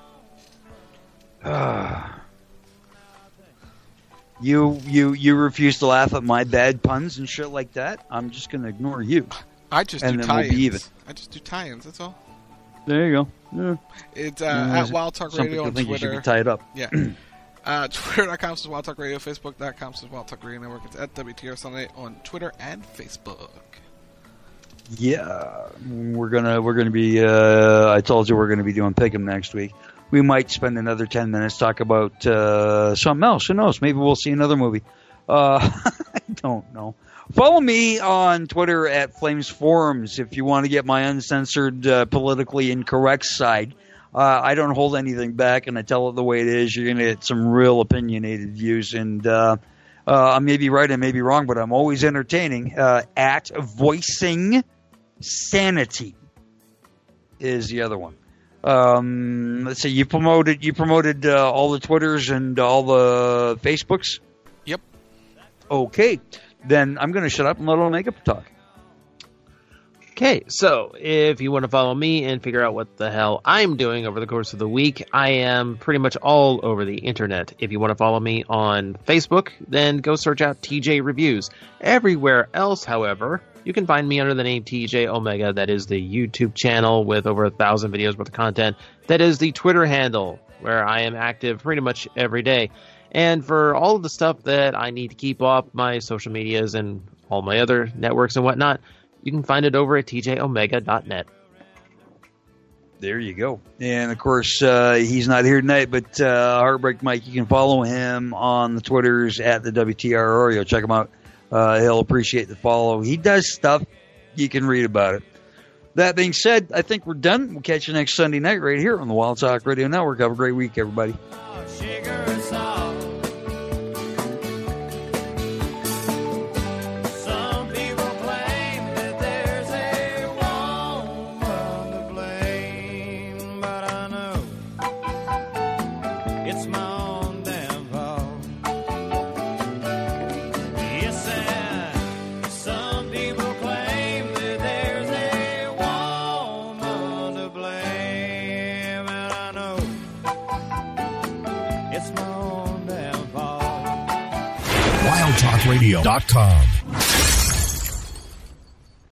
you you you refuse to laugh at my bad puns and shit like that. I'm just going to ignore you. I just and do then tie-ins. We'll be even. I just do tie-ins. That's all. There you go. Yeah. It's uh, yeah, at Wild Talk Radio on think Twitter. You should be tied up. Yeah. uh, Twitter dot com slash Wild Talk Radio. Facebook dot com slash Wild Talk Radio Network. It's at W T R Sunday on Twitter and Facebook. Yeah, we're gonna we're gonna be. Uh, I told you we're gonna be doing Pick'em next week. We might spend another ten minutes talk about uh, something else. Who knows? Maybe we'll see another movie. Uh, I don't know. Follow me on Twitter at Flames Forums if you want to get my uncensored, uh, politically incorrect side. Uh, I don't hold anything back, and I tell it the way it is. You're going to get some real opinionated views, and uh, uh, I may be right, I may be wrong, but I'm always entertaining. Uh, at Voicing Sanity is the other one. Um, let's see. You promoted you promoted uh, all the Twitters and all the Facebooks. Yep. Okay. Then I'm going to shut up and let Omega talk. Okay, so if you want to follow me and figure out what the hell I'm doing over the course of the week, I am pretty much all over the internet. If you want to follow me on Facebook, then go search out T J Reviews. Everywhere else, however, you can find me under the name T J Omega. That is the YouTube channel with over a thousand videos worth of content. That is the Twitter handle, where I am active pretty much every day. And for all of the stuff that I need to keep up, my social medias and all my other networks and whatnot, you can find it over at T J Omega dot net. There you go. And, of course, uh, he's not here tonight, but uh, Heartbreak Mike, you can follow him on the Twitters at the W T R Oreo. Check him out. Uh, he'll appreciate the follow. He does stuff. You can read about it. That being said, I think we're done. We'll catch you next Sunday night right here on the Wild Talk Radio Network. Have a great week, everybody. wild talk radio dot com